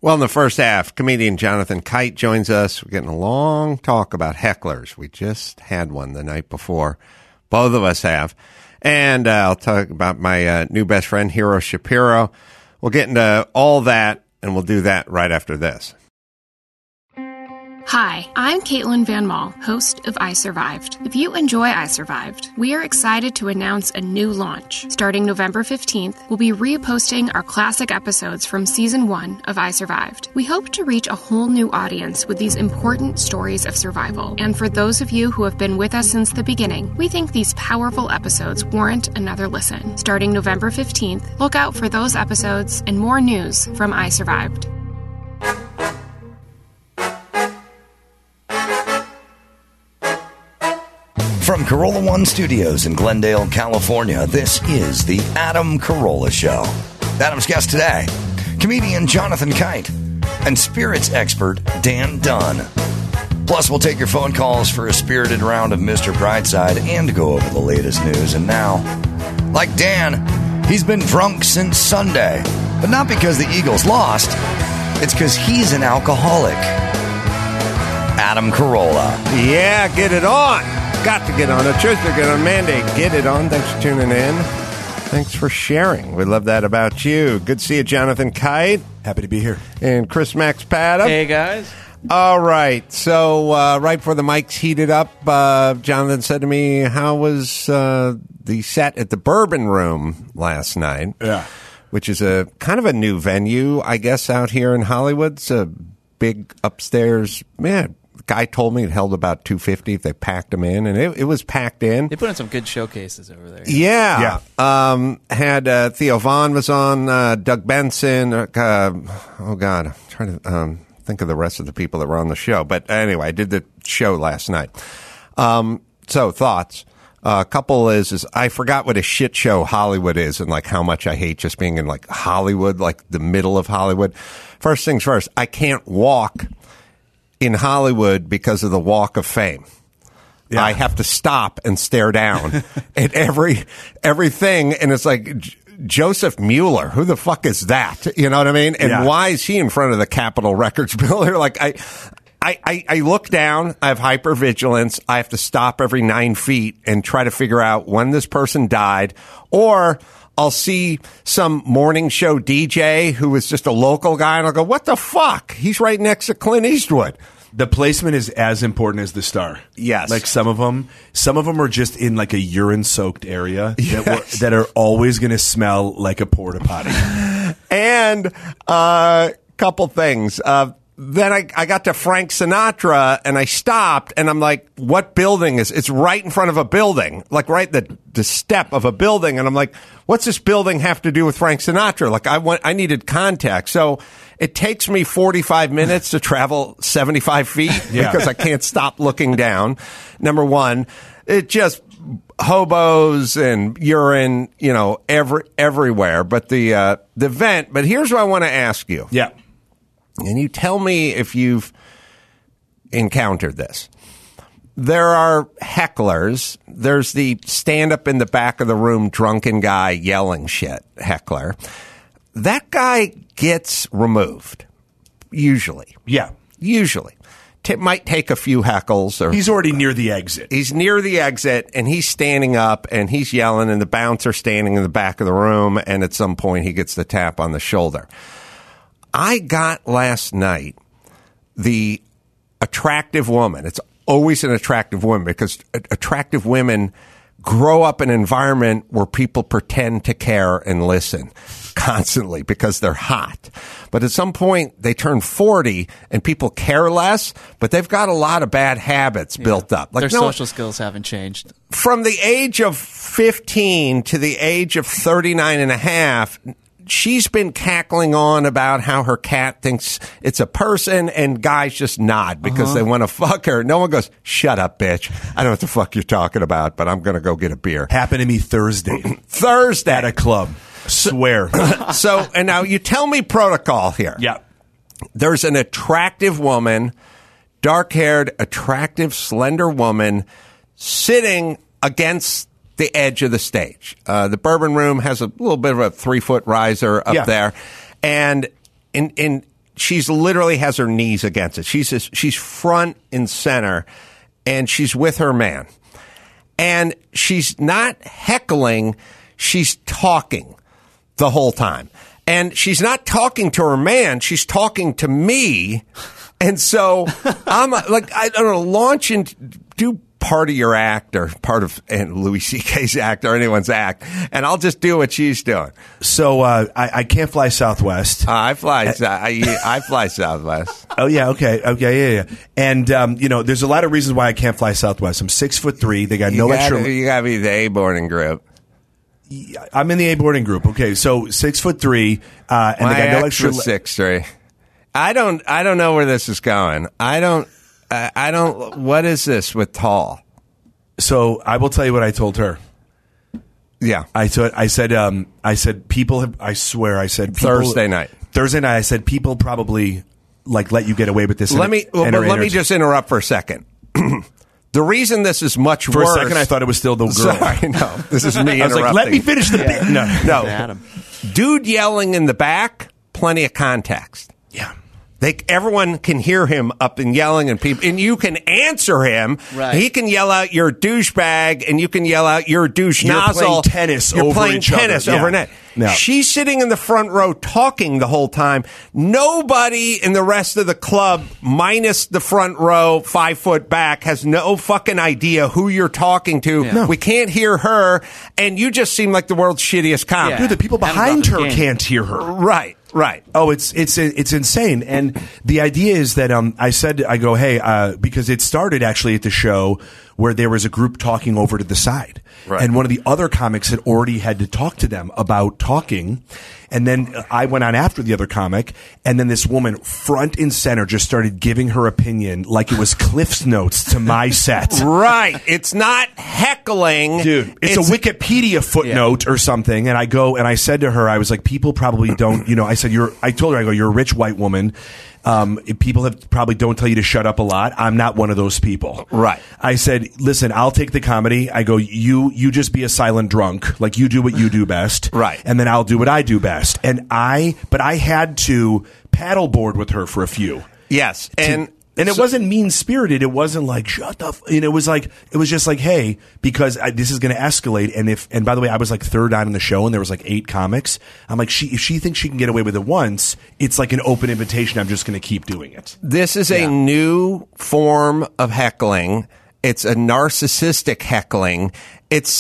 Well, in the first half, comedian Jonathan Kite joins us. We're getting a long talk about hecklers. We just had one the night before. Both of us have. And I'll talk about my new best friend, Hero Shapiro. We'll get into all that, and we'll do that right after this. Hi, I'm Caitlin Van Mall, host of I Survived. If you enjoy I Survived, we are excited to announce a new launch. Starting November 15th, we'll be reposting our classic episodes from Season 1 of I Survived. We hope to reach a whole new audience with these important stories of survival. And for those of you who have been with us since the beginning, we think these powerful episodes warrant another listen. Starting November 15th, look out for those episodes and more news from I Survived. From Corolla One Studios in Glendale, California, this is the Adam Carolla Show. Adam's guest today, comedian Jonathan Kite and spirits expert Dan Dunn. Plus, we'll take your phone calls for a spirited round of Mr. Brightside and go over the latest news. And now, like Dan, he's been drunk since Sunday. But not because the Eagles lost. It's because he's an alcoholic. Adam Carolla. Yeah, get it on. Got to get on a Tuesday, get on Monday. Get it on. Thanks for tuning in. Thanks for sharing. We love that about you. Good to see you, Jonathan Kite. Happy to be here. And Chris Max Paddock. Hey, guys. All right. So right before the mics heated up, Jonathan said to me, how was the set at the Bourbon Room last night? Yeah. Which is a kind of a new venue, I guess, out here in Hollywood. It's a big upstairs, man. Guy told me it held about 250 if they packed them in, and it was packed in. They put in some good showcases over there. Yeah. Had Theo Vaughn was on, Doug Benson. Oh, God. I'm trying to think of the rest of the people that were on the show. But anyway, I did the show last night. So, thoughts. A couple is I forgot what a shit show Hollywood is and, like, how much I hate just being in, like, Hollywood, like the middle of Hollywood. First things first, I can't walk in Hollywood because of the Walk of Fame. Yeah. I have to stop and stare down at everything, and it's like Joseph Mueller. Who the fuck is that? You know what I mean? And why is he in front of the Capitol Records building? Like I look down. I have hypervigilance. I have to stop every 9 feet and try to figure out when this person died, or I'll see some morning show DJ who is just a local guy, and I'll go, what the fuck? He's right next to Clint Eastwood. The placement is as important as the star. Yes. Like some of them are just in like a urine-soaked area that are always going to smell like a porta potty. And couple things. Then I got to Frank Sinatra, and I stopped, and I'm like, what building is it's right in front of a building, like right the step of a building, and I'm like, what's this building have to do with Frank Sinatra? Like I needed contact. So it takes me 45 minutes to travel 75 feet because I can't stop looking down. Number one, it just hobos and urine, everywhere. But the vent, but here's what I want to ask you. Yeah. And you tell me if you've encountered this. There are hecklers. There's the stand up in the back of the room, drunken guy yelling shit heckler. That guy gets removed, usually. Yeah. Usually. Might take a few heckles. Or he's already near the exit. He's near the exit, and he's standing up, and he's yelling, and the bouncer standing in the back of the room, and at some point he gets the tap on the shoulder. I got last night the attractive woman. It's always an attractive woman because attractive women grow up in an environment where people pretend to care and listen constantly because they're hot. But at some point, they turn 40 and people care less, but they've got a lot of bad habits built up. Like, their social skills haven't changed. From the age of 15 to the age of 39 and a half, she's been cackling on about how her cat thinks it's a person, and guys just nod because they want to fuck her. No one goes, shut up, bitch. I don't know what the fuck you're talking about, but I'm going to go get a beer. Happened to me Thursday. Thursday. At a club. Swear. So, and now you tell me protocol here. Yeah. There's an attractive woman, dark-haired, attractive, slender woman sitting against the edge of the stage. The Bourbon Room has a little bit of a 3-foot riser up there. And she's literally has her knees against it. She's front and center, and she's with her man. And she's not heckling, she's talking the whole time. And she's not talking to her man, she's talking to me. And so I'm like, I don't know, launch and do part of your act or part of Louis C.K.'s act or anyone's act, and I'll just do what she's doing. So I can't fly Southwest. I fly Southwest. Oh yeah, okay, yeah. And there's a lot of reasons why I can't fly Southwest. I'm 6'3". They got extra. You gotta be the A boarding group. I'm in the A boarding group. Okay, so 6'3", and My they got no ex extra. was 6'3". I don't know where this is going. I don't. What is this with tall? So I will tell you what I told her. Yeah, I said people have. I swear, I said people, Thursday night. I said people probably let you get away with this. Let me just interrupt for a second. The reason this is much for worse. For a second, I thought it was still the girl. Sorry, no. This is me I was interrupting. like, let me finish the bit. No. Adam. Dude yelling in the back, plenty of context. Yeah. Everyone can hear him up and yelling, and you can answer him. Right. He can yell out "you're a douchebag," and you can yell out "you're a douche nozzle." You're playing tennis over net. No. She's sitting in the front row talking the whole time. Nobody in the rest of the club, minus the front row, 5 foot back, has no fucking idea who you're talking to. Yeah. No. We can't hear her, and you just seem like the world's shittiest comic. Yeah. Dude, the people behind her can't hear her. Right. Oh, it's insane. And the idea is that I go, hey, because it started actually at the show where there was a group talking over to the side. Right. And one of the other comics had already had to talk to them about talking. And then I went on after the other comic, and then this woman front and center just started giving her opinion like it was Cliff's Notes to my set. Right. It's not heckling. Dude, it's a Wikipedia footnote or something. And I go, and I said to her, I was like, people probably don't, I told her, I go, you're a rich white woman. People probably don't tell you to shut up a lot. I'm not one of those people. Right. I said, listen, I'll take the comedy. I go, you just be a silent drunk. Like you do what you do best. Right. And then I'll do what I do best. But I had to paddleboard with her for a few. Yes. And it wasn't mean-spirited. It wasn't like, shut the it was just like, hey, because this is going to escalate. And by the way, I was like third on in the show and there was like 8 comics. I'm like, if she thinks she can get away with it once, it's like an open invitation. I'm just going to keep doing it. This is a new form of heckling. It's a narcissistic heckling. It's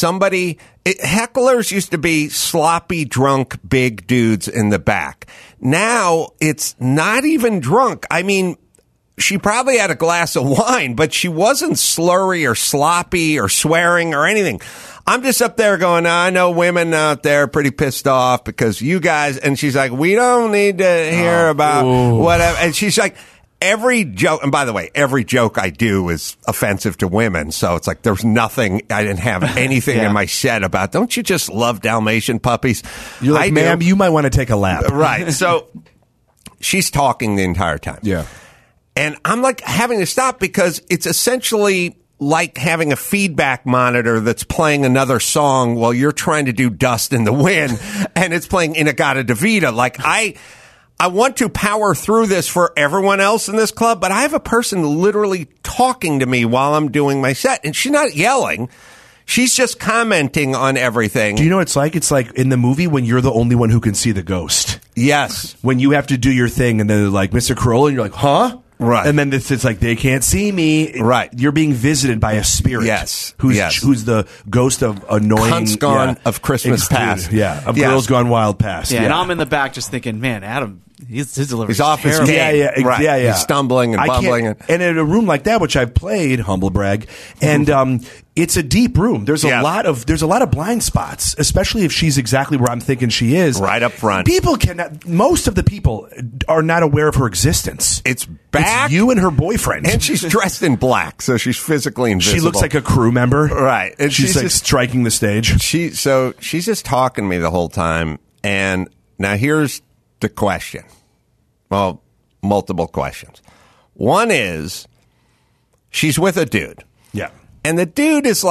hecklers used to be sloppy, drunk, big dudes in the back. Now it's not even drunk. I mean, she probably had a glass of wine, but she wasn't slurry or sloppy or swearing or anything. I'm just up there going, I know women out there pretty pissed off because you guys, and she's like, we don't need to hear about whatever. And she's like, every joke, and by the way, every joke I do is offensive to women. So it's like, there's nothing, I didn't have anything in my set about, don't you just love Dalmatian puppies? You're like, ma'am, you might want to take a lap. Right. So she's talking the entire time. Yeah. And I'm like having to stop because it's essentially like having a feedback monitor that's playing another song while you're trying to do Dust in the Wind and it's playing In-A-Gadda-Da-Vida. Like I want to power through this for everyone else in this club, but I have a person literally talking to me while I'm doing my set and she's not yelling. She's just commenting on everything. Do you know what it's like? It's like in the movie when you're the only one who can see the ghost. Yes. When you have to do your thing and they're like, Mr. Carolla, and you're like, huh? Right. And then it's like, they can't see me. Right. You're being visited by a spirit. Yes. Who's the ghost of annoying. Cunts Gone of Christmas Past. Yeah. Of Girls Gone Wild Past. Yeah. And I'm in the back just thinking, man, Adam, his delivery He's off his terrible. game. Right. Yeah. He's stumbling and bumbling. And in a room like that, which I've played, humble brag, and it's a deep room. There's a lot of blind spots, especially if she's exactly where I'm thinking she is. Right up front. Most of the people are not aware of her existence. It's back. It's you and her boyfriend. And she's dressed in black, so she's physically invisible. She looks like a crew member. Right. And she's like just striking the stage. She's just talking to me the whole time. And now here's the question. Well, multiple questions. One is, she's with a dude. Yeah. And the dude is like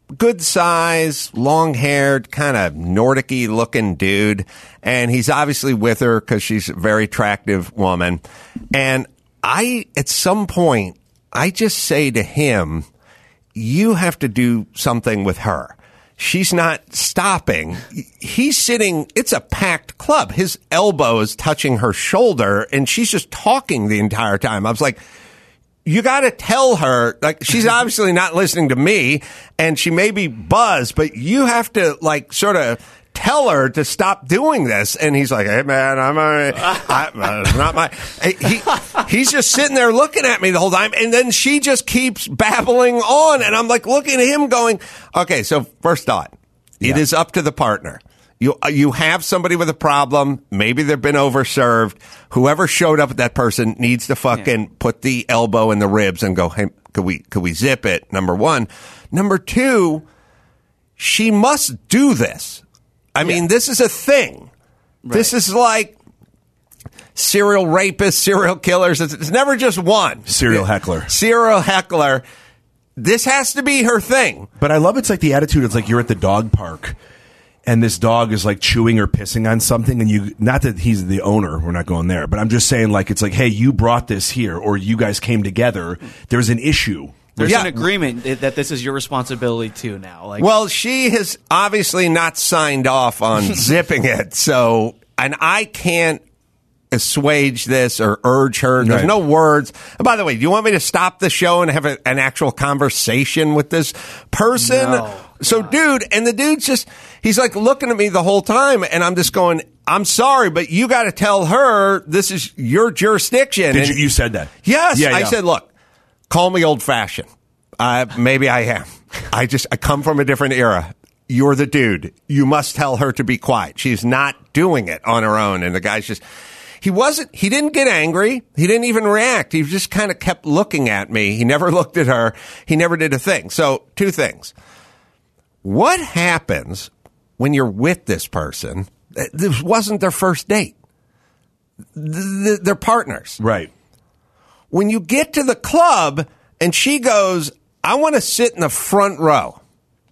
good size, long-haired, kind of Nordic-y looking dude. And he's obviously with her because she's a very attractive woman. And at some point, I just say to him, you have to do something with her. She's not stopping. He's sitting, it's a packed club. His elbow is touching her shoulder, and she's just talking the entire time. I was like, you got to tell her, like, she's obviously not listening to me, and she may be buzzed, but you have to, like, sort of tell her to stop doing this. And he's like, hey, man, it's not my, he's just sitting there looking at me the whole time. And then she just keeps babbling on. And I'm like looking at him going, okay, so first thought, it is up to the partner. You have somebody with a problem. Maybe they've been overserved. Whoever showed up with that person needs to fucking put the elbow in the ribs and go, hey, could we zip it? Number one. Number two, she must do this. I mean, this is a thing. Right. This is like serial rapists, serial killers. It's never just one. Serial heckler. Serial heckler. This has to be her thing. But I love it's like the attitude. It's like you're at the dog park and this dog is like chewing or pissing on something, and you, not that he's the owner, we're not going there, but I'm just saying, like, it's like, hey, you brought this here, or you guys came together. There's an issue. There's an agreement that this is your responsibility too now. Like, well, she has obviously not signed off on zipping it. So, and I can't assuage this or urge her. There's no words. And by the way, do you want me to stop the show and have an actual conversation with this person? No. So, dude, and the dude's just, he's like looking at me the whole time, and I'm just going, I'm sorry, but you got to tell her this is your jurisdiction. You said that? Yes. Yeah, I said, look. Call me old-fashioned. Maybe I am. I come from a different era. You're the dude. You must tell her to be quiet. She's not doing it on her own. And the guy's just, he didn't get angry. He didn't even react. He just kind of kept looking at me. He never looked at her. He never did a thing. So, two things. What happens when you're with this person? This wasn't their first date. They're partners. Right. When you get to the club and she goes, I want to sit in the front row,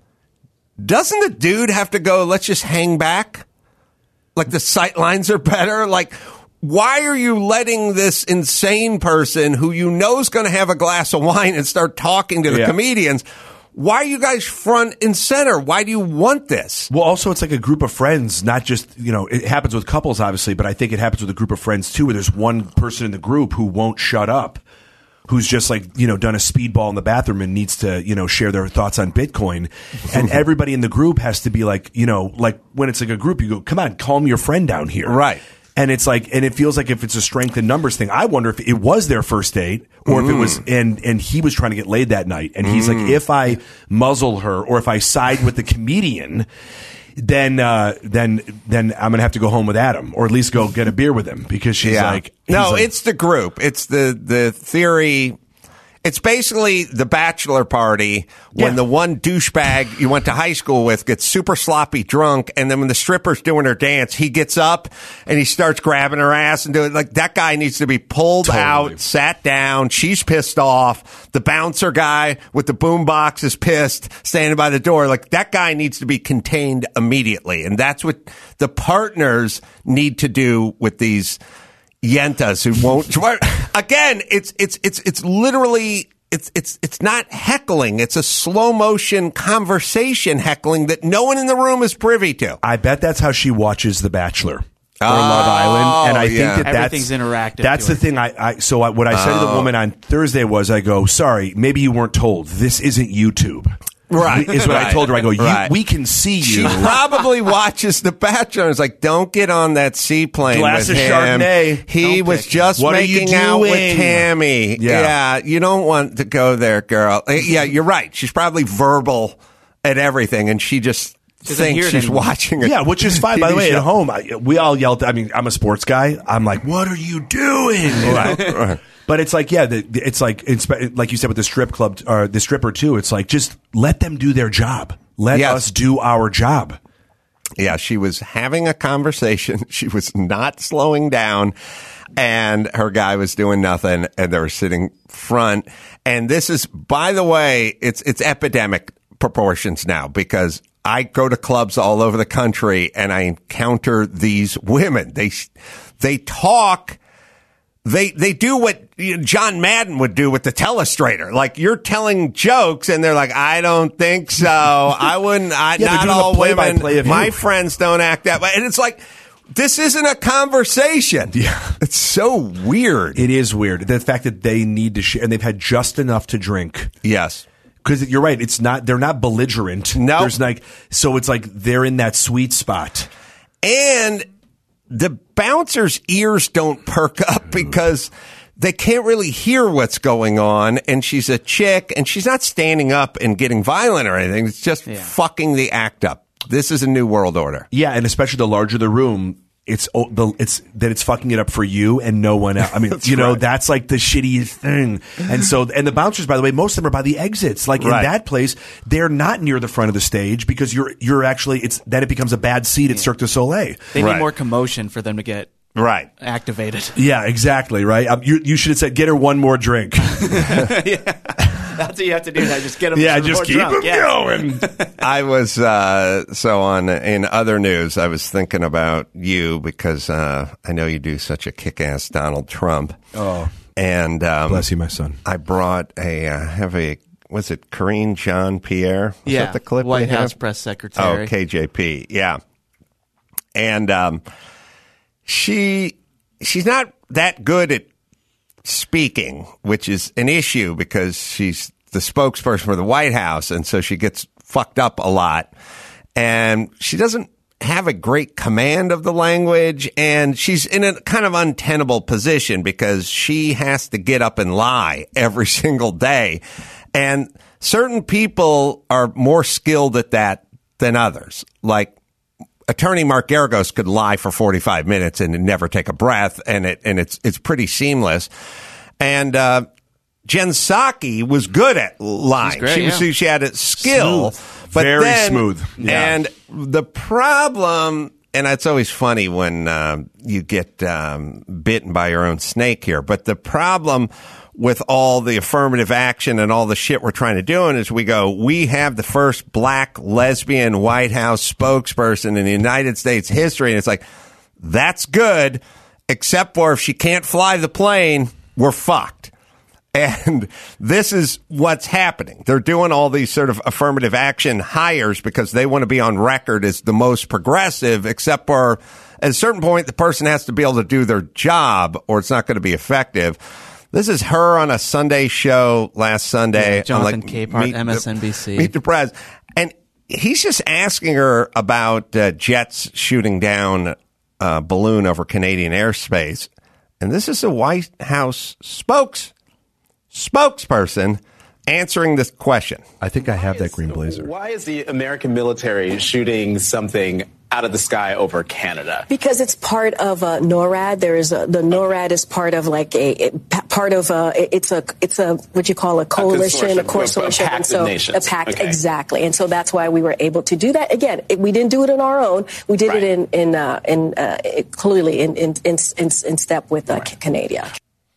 doesn't the dude have to go, let's just hang back? Like the sight lines are better? Like, why are you letting this insane person who you know is going to have a glass of wine and start talking to the comedians? Why are you guys front and center? Why do you want this? Well, also, it's like a group of friends, not just, it happens with couples, obviously, but I think it happens with a group of friends, too, where there's one person in the group who won't shut up, who's just like, done a speedball in the bathroom and needs to, share their thoughts on Bitcoin. And everybody in the group has to be like, like when it's like a group, you go, come on, calm your friend down here. Right. And it's like, and it feels like if it's a strength in numbers thing, I wonder if it was their first date or if it was, and he was trying to get laid that night. And he's like, if I muzzle her or if I side with the comedian, then I'm going to have to go home with Adam or at least go get a beer with him because she's like, no, it's the group. It's the theory. It's basically the bachelor party when the one douchebag you went to high school with gets super sloppy drunk, and then when the stripper's doing her dance, he gets up and he starts grabbing her ass and doing like that guy needs to be pulled out, sat down. She's pissed off. The bouncer guy with the boombox is pissed, standing by the door. Like that guy needs to be contained immediately, and that's what the partners need to do with these yentas who won't. Again, it's literally it's not heckling. It's a slow motion conversation heckling that no one in the room is privy to. I bet that's how she watches The Bachelor or Love Island, and I think that everything's interactive. That's the thing. So what I said to the woman on Thursday was, I go, sorry, maybe you weren't told. This isn't YouTube. Right. Is what I told her. I go, we can see you. She probably watches The Bachelor and is like, don't get on that seaplane Glass with of him. Chardonnay. He was just what making out with Tammy. Yeah, you don't want to go there, girl. Yeah, you're right. She's probably verbal at everything, and she just thinks she's watching it. Yeah, which is fine. By the way, at home, we all yelled. I mean, I'm a sports guy. I'm like, what are you doing? Right. But it's like, it's like you said with the strip club or the stripper too. It's like, just let them do their job. Let us do our job. Yeah, she was having a conversation. She was not slowing down, and her guy was doing nothing, and they were sitting front. And this is, by the way, it's epidemic. proportions now because I go to clubs all over the country and I encounter these women. They talk. They do what John Madden would do with the telestrator. Like you're telling jokes and they're like, I don't think so. I wouldn't. Not all women. My friends don't act that way. And it's like, this isn't a conversation. Yeah. It's so weird. It is weird. The fact that they need to share and they've had just enough to drink. Yes. Because you're right. They're not belligerent. No. So it's like they're in that sweet spot. And the bouncers' ears don't perk up because they can't really hear what's going on. And she's a chick and she's not standing up and getting violent or anything. It's just fucking the act up. This is a new world order. Yeah, and especially the larger the room, it's fucking it up for you and no one else. I mean, that's like the shittiest thing. And the bouncers, by the way, most of them are by the exits. Like in that place, they're not near the front of the stage because you're actually then it becomes a bad seat at Cirque du Soleil. They need more commotion for them to get activated. Yeah, exactly. Right. You should have said, "Get her one more drink." That's what you have to do. Just get them. Yeah, just keep them going. I was in other news. I was thinking about you because I know you do such a kick-ass Donald Trump. Oh, and bless you, my son. I brought was it Karine Jean-Pierre? Was that the clip? White House press secretary. Oh, KJP. Yeah, and she's not that good at speaking, which is an issue because she's the spokesperson for the White House, and so she gets fucked up a lot. And she doesn't have a great command of the language, and she's in a kind of untenable position because she has to get up and lie every single day. And certain people are more skilled at that than others. Like Attorney Mark Geragos could lie for 45 minutes and never take a breath, and it's pretty seamless. And Jen Psaki was good at lying. Great, she had a skill, smooth. but very then, smooth. Yeah. And the problem, and it's always funny when you get bitten by your own snake here. But the problem with all the affirmative action and all the shit we're trying to do is we have the first black lesbian White House spokesperson in the United States history. And it's like, that's good, except for if she can't fly the plane, we're fucked. And this is what's happening. They're doing all these sort of affirmative action hires because they want to be on record as the most progressive, except for at a certain point, the person has to be able to do their job or it's not going to be effective. This is her on a Sunday show last Sunday. Yeah, Jonathan Capehart, MSNBC. Meet the Press. And he's just asking her about jets shooting down a balloon over Canadian airspace. And this is a White House spokesperson answering this question. I think I have that green blazer. Why is the American military shooting something out of the sky over Canada? Because it's part of NORAD. The NORAD is part of it's a what you call a coalition, a consortium, a pact of nations. A pact, exactly. And so that's why we were able to do that. Again, we didn't do it on our own. We did it clearly in step with Canada.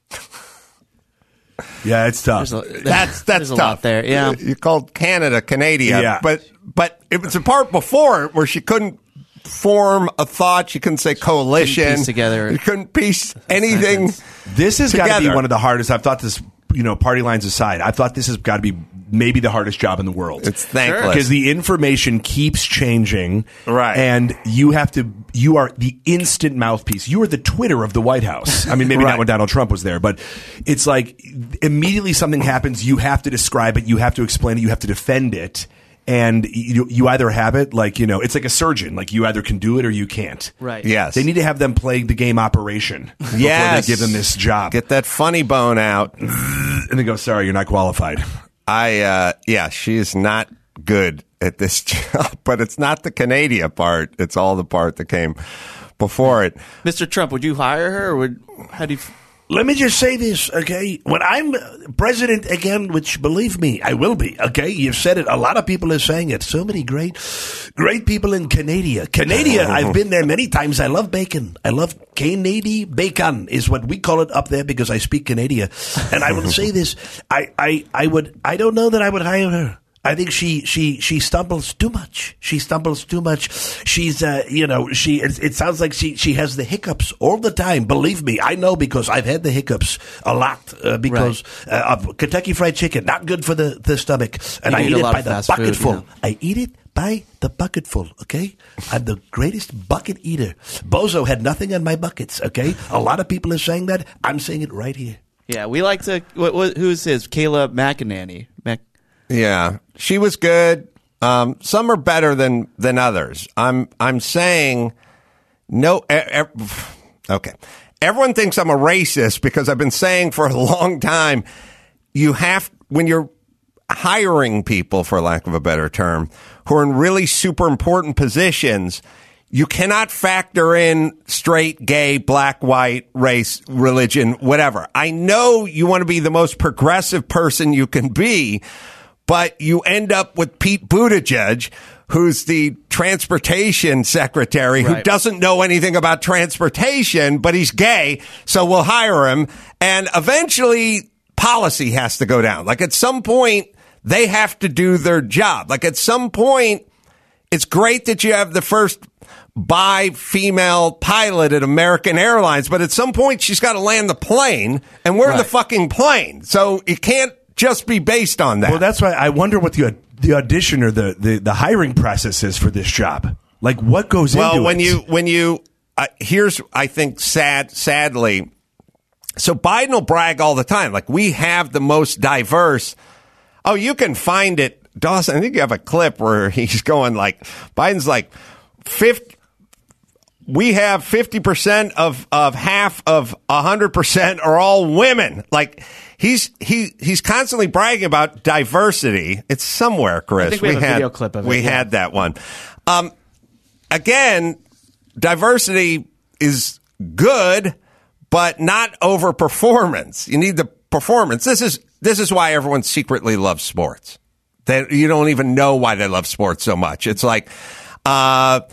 Yeah, it's tough. That's there's tough. A lot there. Yeah, you called Canada Canada, yeah. but it was a part before where she couldn't form a thought. She couldn't say coalition. Couldn't piece together. You couldn't piece anything. This has got to be one of the hardest. I've thought this. Party lines aside, I thought this has got to be maybe the hardest job in the world. It's thankless because the information keeps changing, right? And you are the instant mouthpiece. You are the Twitter of the White House. I mean, maybe not when Donald Trump was there, but it's like immediately something happens, you have to describe it, you have to explain it, you have to defend it. And you either have it, it's like a surgeon. Like you either can do it or you can't. Right. Yes. They need to have them play the game Operation before they give them this job. Get that funny bone out. And they go, sorry, you're not qualified. She is not good at this job, but it's not the Canada part. It's all the part that came before it. Mr. Trump, would you hire her or how do you... Let me just say this, okay? When I'm president again, which believe me, I will be, okay? You've said it. A lot of people are saying it. So many great people in Canada. Canada, I've been there many times. I love bacon. I love Canadian bacon is what we call it up there because I speak Canadian. And I will say this. I don't know that I would hire her. I think she stumbles too much. She's it sounds like she has the hiccups all the time. Believe me, I know because I've had the hiccups a lot because of Kentucky Fried Chicken, not good for the stomach, and I eat it by the bucketful. Yeah. I eat it by the bucketful. Okay, I'm the greatest bucket eater. Bozo had nothing on my buckets. Okay, a lot of people are saying that. I'm saying it right here. Yeah, we like to. Who's his? Kayla McEnany. Yeah, she was good. Some are better than others. I'm saying no. Okay, everyone thinks I'm a racist because I've been saying for a long time when you're hiring people, for lack of a better term, who are in really super important positions, you cannot factor in straight, gay, black, white, race, religion, whatever. I know you want to be the most progressive person you can be, but you end up with Pete Buttigieg, who's the transportation secretary, who doesn't know anything about transportation, but he's gay, so we'll hire him. And eventually, policy has to go down. Like, at some point, they have to do their job. Like, at some point, it's great that you have the first bi-female pilot at American Airlines, but at some point, she's got to land the plane, and we're in the fucking plane. So it can't just be based on that. Well, that's why I wonder what the audition or the hiring process is for this job. Like, what goes into it? Well, when you here's, I think, sadly, so Biden will brag all the time, like, we have the most diverse. Oh, you can find it, Dawson. I think you have a clip where he's going like, Biden's like, we have 50% of half of 100% are all women. Like, he's constantly bragging about diversity. It's somewhere, Chris. I think we have a video clip of it. We had that one. Again, diversity is good, but not over performance. You need the performance. This is why everyone secretly loves sports. You don't even know why they love sports so much. It's like I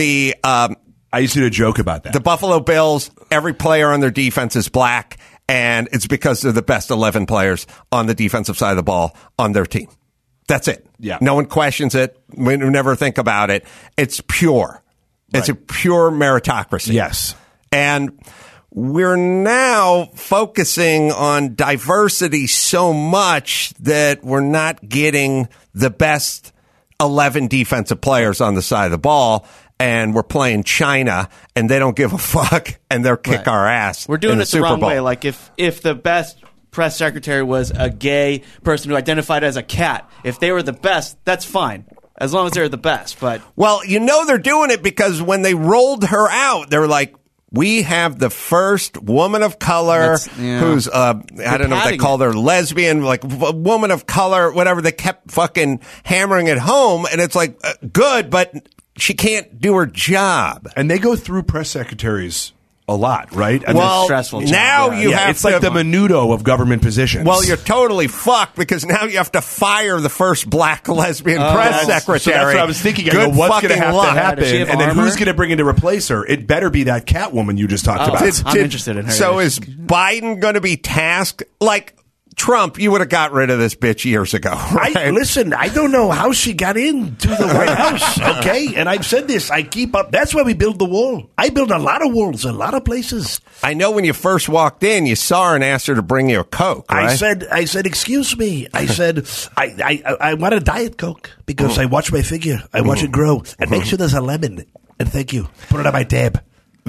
used to do a joke about that. The Buffalo Bills, every player on their defense is black, and it's because they're the best 11 players on the defensive side of the ball on their team. That's it. Yeah. No one questions it. We never think about it. It's pure. It's a pure meritocracy. Yes. And we're now focusing on diversity so much that we're not getting the best 11 defensive players on the side of the ball, and we're playing China, and they don't give a fuck, and they'll kick our ass. We're doing in it the Super wrong Bowl. way. Like, if the best press secretary was a gay person who identified as a cat, if they were the best, that's fine, as long as they're the best. But well, they're doing it because when they rolled her out, they were like, we have the first woman of color who's, I don't know what they called her, lesbian, like woman of color, whatever. They kept fucking hammering it home. And it's like, good, but she can't do her job. And they go through press secretaries a lot, right? And well, stressful now you have it's like the menudo of government positions. Well, you're totally fucked because now you have to fire the first black lesbian press secretary. So that's what I was thinking. I go, what's going to have to happen? And then who's going to bring in to replace her? It better be that Catwoman you just talked about. I'm interested in her. So is Biden going to be tasked like Trump? You would have got rid of this bitch years ago. Right? Listen, I don't know how she got into the White House, okay? And I've said this. I keep up. That's why we build the wall. I build a lot of walls, a lot of places. I know when you first walked in, you saw her and asked her to bring you a Coke, right? I said, excuse me. I said, I want a Diet Coke because I watch my figure. I watch it grow. And make sure there's a lemon. And thank you. Put it on my tab.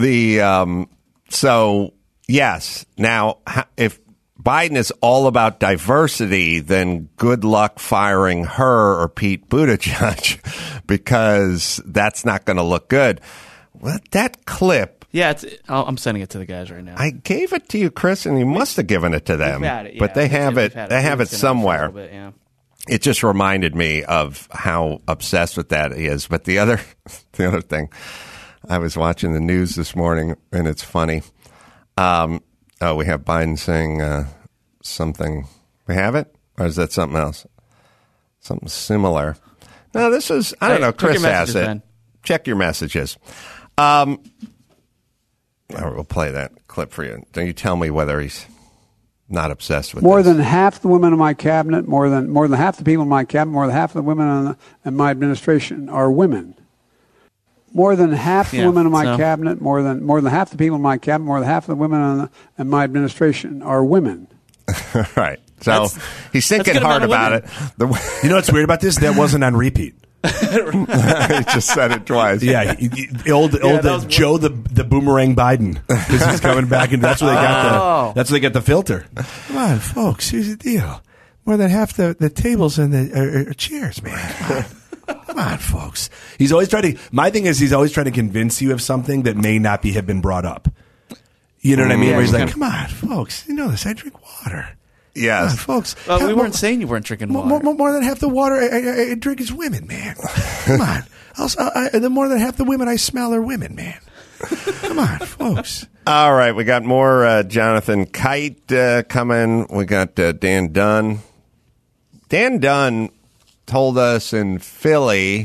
So, yes. Now, if Biden is all about diversity, then good luck firing her or Pete Buttigieg because that's not going to look good. Well, that clip. Yeah, I'm sending it to the guys right now. I gave it to you, Chris, and you must have given it to them. Had it, yeah. But they have it. They have it somewhere. Bit, yeah. It just reminded me of how obsessed with that he is. But the other thing, I was watching the news this morning, and it's funny. We have Biden saying something. We have it? Or is that something else? Something similar. No, this is, I don't know. Chris has it. Ben. Check your messages. We'll play that clip for you. Then you tell me whether he's not obsessed with More this. than half the women in my cabinet, more than half the people in my cabinet, more than half the women in my administration are women. More than half the women in my cabinet, more than half the people in my cabinet, more than half the women in my administration are women. Right. So he's thinking hard about it. You know what's weird about this? That wasn't on repeat. He just said it twice. Yeah, old Joe the boomerang Biden, because he's coming back, and that's where they got that's where they got the filter. Come on, folks. Here's the deal: more than half the tables and the chairs, man. Come on, folks. He's always trying to. My thing is, he's always trying to convince you of something that may not have been brought up. You know what I mean? Where he's like, "Come on, folks. You know this. I drink water." Yes, folks. We weren't saying you weren't drinking water. More than half the water I drink is women, man. Come on. The more than half the women I smell are women, man. Come on, folks. All right, we got more Jonathan Kite coming. We got Dan Dunn. Dan Dunn told us in Philly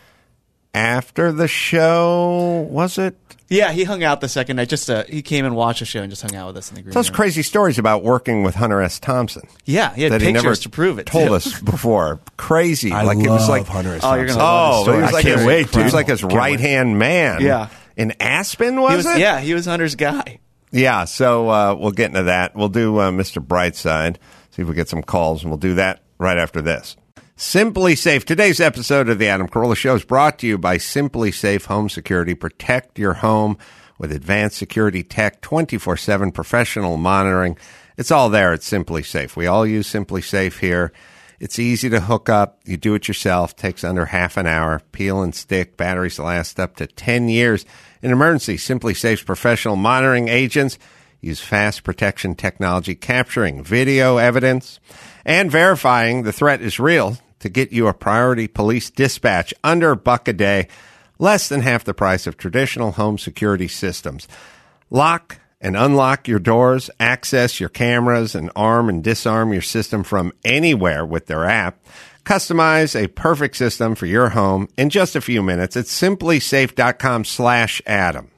after the show, was it? Yeah, he hung out the second night. He came and watched the show and just hung out with us in the green Those room. crazy stories about working with Hunter S. Thompson. Yeah, he had that pictures to prove it. Told us before. Crazy. I like love it was like Hunter S. Oh, Thompson. you're gonna love this story. I can't wait. He was like his right hand man. Yeah. In Aspen, was it? Yeah, he was Hunter's guy. Yeah. So we'll get into that. We'll do Mr. Brightside. See if we get some calls, and we'll do that right after this. Simply Safe. Today's episode of the Adam Carolla Show is brought to you by Simply Safe Home Security. Protect your home with advanced security tech, 24/7 professional monitoring. It's all there at Simply Safe. We all use Simply Safe here. It's easy to hook up. You do it yourself. Takes under half an hour. Peel and stick. Batteries last up to 10 years. In emergency, Simply Safe's professional monitoring agents use fast protection technology, capturing video evidence and verifying the threat is real to get you a priority police dispatch under $1 a day, less than half the price of traditional home security systems. Lock and unlock your doors, access your cameras, and arm and disarm your system from anywhere with their app. Customize a perfect system for your home in just a few minutes at simplysafe.com/Adam.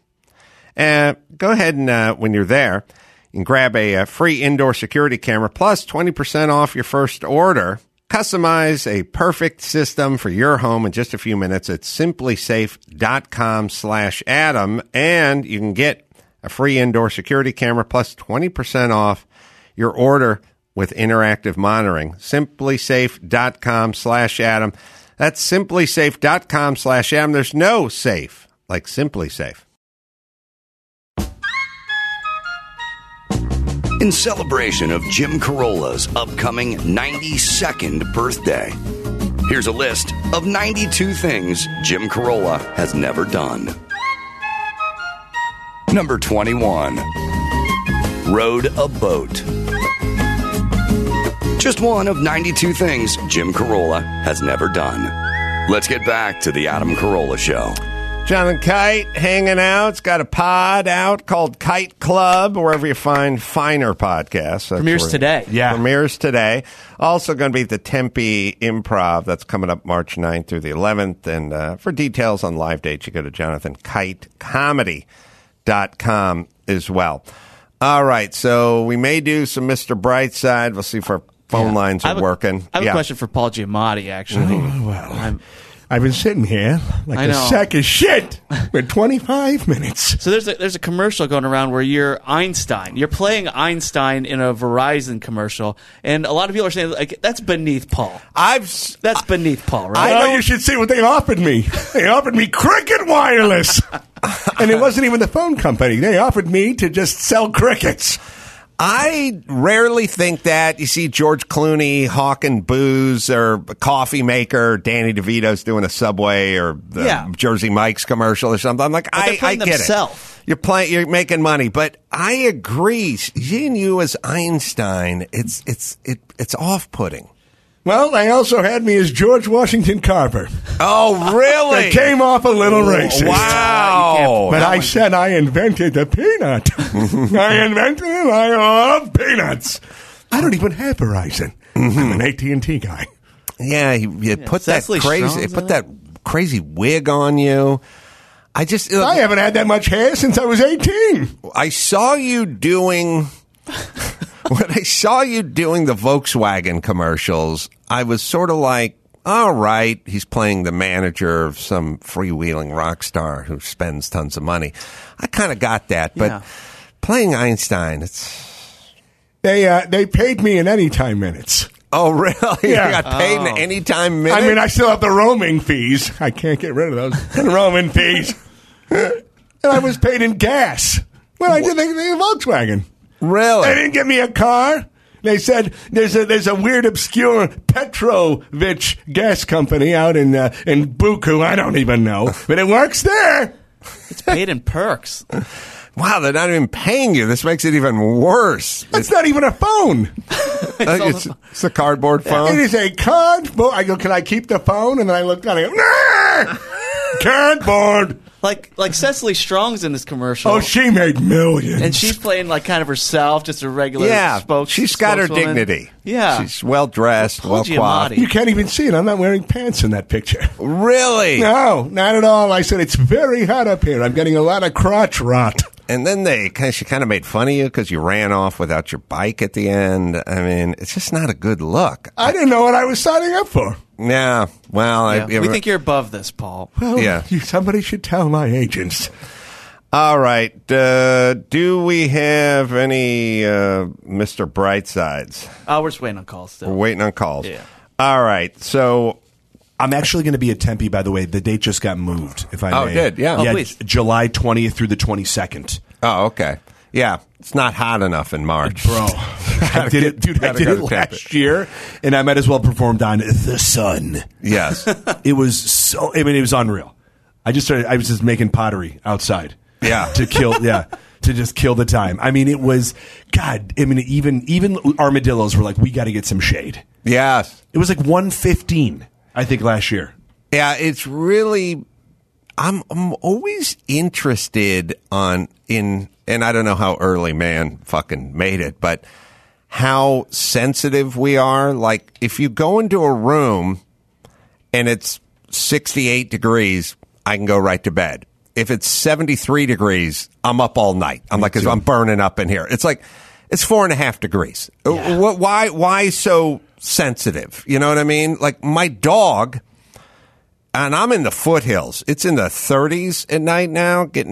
Go ahead and when you're there, you can grab a free indoor security camera plus 20% off your first order. Customize a perfect system for your home in just a few minutes at simplysafe.com/Adam, and you can get a free indoor security camera plus 20% off your order with interactive monitoring. simplysafe.com/Adam. That's simplysafe.com/Adam. There's no safe like Simply Safe. In celebration of Jim Carolla's upcoming 92nd birthday, here's a list of 92 things Jim Carolla has never done. Number 21. Rode a boat. Just one of 92 things Jim Carolla has never done. Let's get back to the Adam Carolla Show. Jonathan Kite hanging out. It's got a pod out called Kite Club, wherever you find finer podcasts. Premieres today. Yeah. Premieres today. Also going to be at the Tempe Improv. That's coming up March 9th through the 11th. And for details on live dates, you go to JonathanKiteComedy.com as well. All right. So we may do some Mr. Brightside. We'll see if our phone lines are working. I have a question for Paul Giamatti, actually. I've been sitting here like a sack of shit for 25 minutes. So there's a commercial going around where you're Einstein. You're playing Einstein in a Verizon commercial, and a lot of people are saying like that's beneath Paul. That's beneath Paul, right? I know you should see what they offered me. They offered me Cricket Wireless, and it wasn't even the phone company. They offered me to just sell crickets. I rarely think that. You see George Clooney hawking booze or a coffee maker, Danny DeVito's doing a Subway or the Jersey Mike's commercial or something. I'm like, I get it. You're making money, but I agree. Seeing you as Einstein, it's off-putting. Well, they also had me as George Washington Carver. Oh, really? It came off a little racist. Wow. But I said I invented the peanut. I invented it. I love peanuts. I don't even have Verizon. I'm an AT&T guy. Yeah, you put that crazy wig on you. I haven't had that much hair since I was 18. I saw you doing When I saw you doing the Volkswagen commercials, I was sort of like, all right, he's playing the manager of some freewheeling rock star who spends tons of money. I kind of got that, but playing Einstein, They paid me in anytime minutes. Oh, really? Yeah. You got paid in anytime minutes? I mean, I still have the roaming fees. I can't get rid of those roaming fees. And I was paid in gas when I did the Volkswagen. Really? They didn't give me a car. They said there's a weird, obscure Petrovich gas company out in Buku. I don't even know, but it works there. It's paid in perks. Wow, they're not even paying you. This makes it even worse. It's not even a phone. It's a cardboard phone. It is a cardboard. I go, can I keep the phone? And then I look down and I go, nah! Cardboard. Like Cecily Strong's in this commercial. Oh, she made millions. And she's playing like kind of herself, just a regular she's got her dignity. Yeah. She's well-dressed, well-coiffed. You can't even see it. I'm not wearing pants in that picture. Really? No, not at all. I said, it's very hot up here. I'm getting a lot of crotch rot. And then she kind of made fun of you because you ran off without your bike at the end. I mean, it's just not a good look. I didn't know what I was signing up for. Yeah, well... we think you're above this, Paul. Well, somebody should tell my agents. All right. Do we have any Mr. Brightsides? We're just waiting on calls still. We're waiting on calls. Yeah. All right, so... I'm actually going to be at Tempe, by the way. The date just got moved, if I may. Oh, it did? Yeah. Yeah, please. July 20th through the 22nd. Oh, okay. Yeah, it's not hot enough in March. Bro, I did it last year, and I might as well performed on The Sun. Yes. It was it was unreal. I was just making pottery outside. Yeah. To just kill the time. I mean, it was, God, I mean, even armadillos were like, we got to get some shade. Yes. It was like 115, I think, last year. Yeah, it's really... I'm always interested and I don't know how early man fucking made it, but how sensitive we are. Like, if you go into a room and it's 68 degrees, I can go right to bed. If it's 73 degrees, I'm up all night. I'm like, 'cause I'm burning up in here. It's like, it's 4.5 degrees. Yeah. Why so sensitive? You know what I mean? Like, my dog... And I'm in the foothills. It's in the 30s at night now. In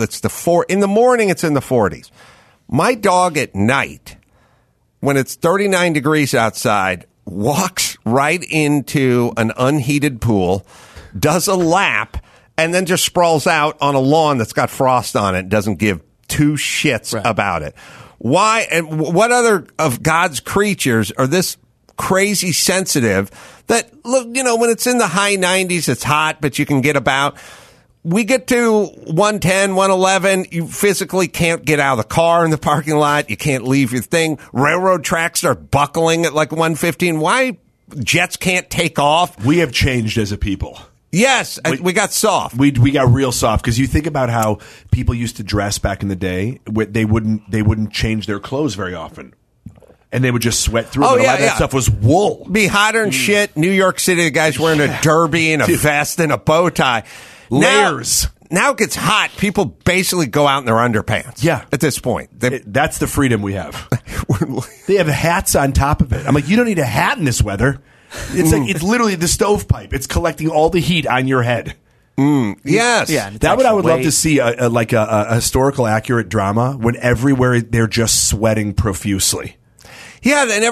the morning, it's in the 40s. My dog at night, when it's 39 degrees outside, walks right into an unheated pool, does a lap, and then just sprawls out on a lawn that's got frost on it and doesn't give two shits about it. Why? And what other of God's creatures are this crazy sensitive that, look, you know, when it's in the high 90s, it's hot, but you can get about. We get to 110, 111, you physically can't get out of the car in the parking lot. You can't leave your thing. Railroad tracks are buckling at like 115. Why jets can't take off? We have changed as a people. Yes, we got soft. We got real soft, because you think about how people used to dress back in the day. They wouldn't change their clothes very often. And they would just sweat through it. A lot of that stuff was wool. Be hotter than shit. New York City, the guy's wearing a derby and a vest and a bow tie. Layers. Now it gets hot. People basically go out in their underpants. Yeah. At this point. That's the freedom we have. They have hats on top of it. I'm like, you don't need a hat in this weather. It's like, it's literally the stovepipe. It's collecting all the heat on your head. Yes. Yeah, that would I would love to see a historical accurate drama when everywhere they're just sweating profusely. Yeah, they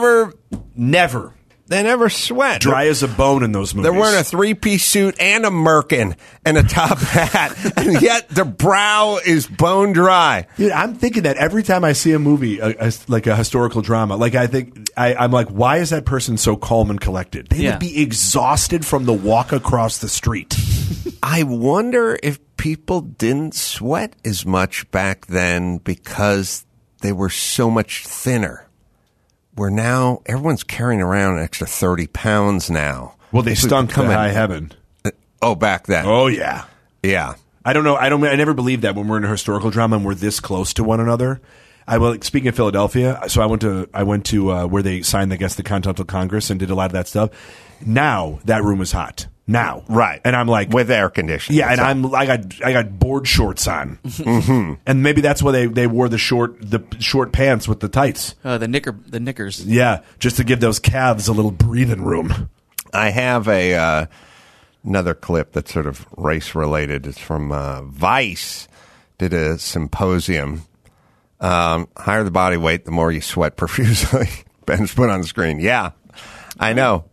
never sweat. Dry as a bone in those movies. They're wearing a three-piece suit and a merkin and a top hat, and yet their brow is bone dry. Dude, I'm thinking that every time I see a movie, like a historical drama, like I'm like, why is that person so calm and collected? They would be exhausted from the walk across the street. I wonder if people didn't sweat as much back then because they were so much thinner. Where now everyone's carrying around an extra 30 pounds now. Well, they stunk to high heaven. Oh, back then. Oh, yeah. Yeah. I don't know. I never believed that when we're in a historical drama and we're this close to one another. Speaking of Philadelphia, so I went to where they signed, I guess, the Continental Congress and did a lot of that stuff. Now that room is hot. now. Right. And I'm like, with air conditioning. Yeah, and I got board shorts on. Mm-hmm. And maybe that's why they wore the short pants with the tights. The knickers. Yeah, just to give those calves a little breathing room. I have another clip that's sort of race related. It's from Vice. Did a symposium. Higher the body weight, the more you sweat profusely. Ben's put on the screen. Yeah, I know.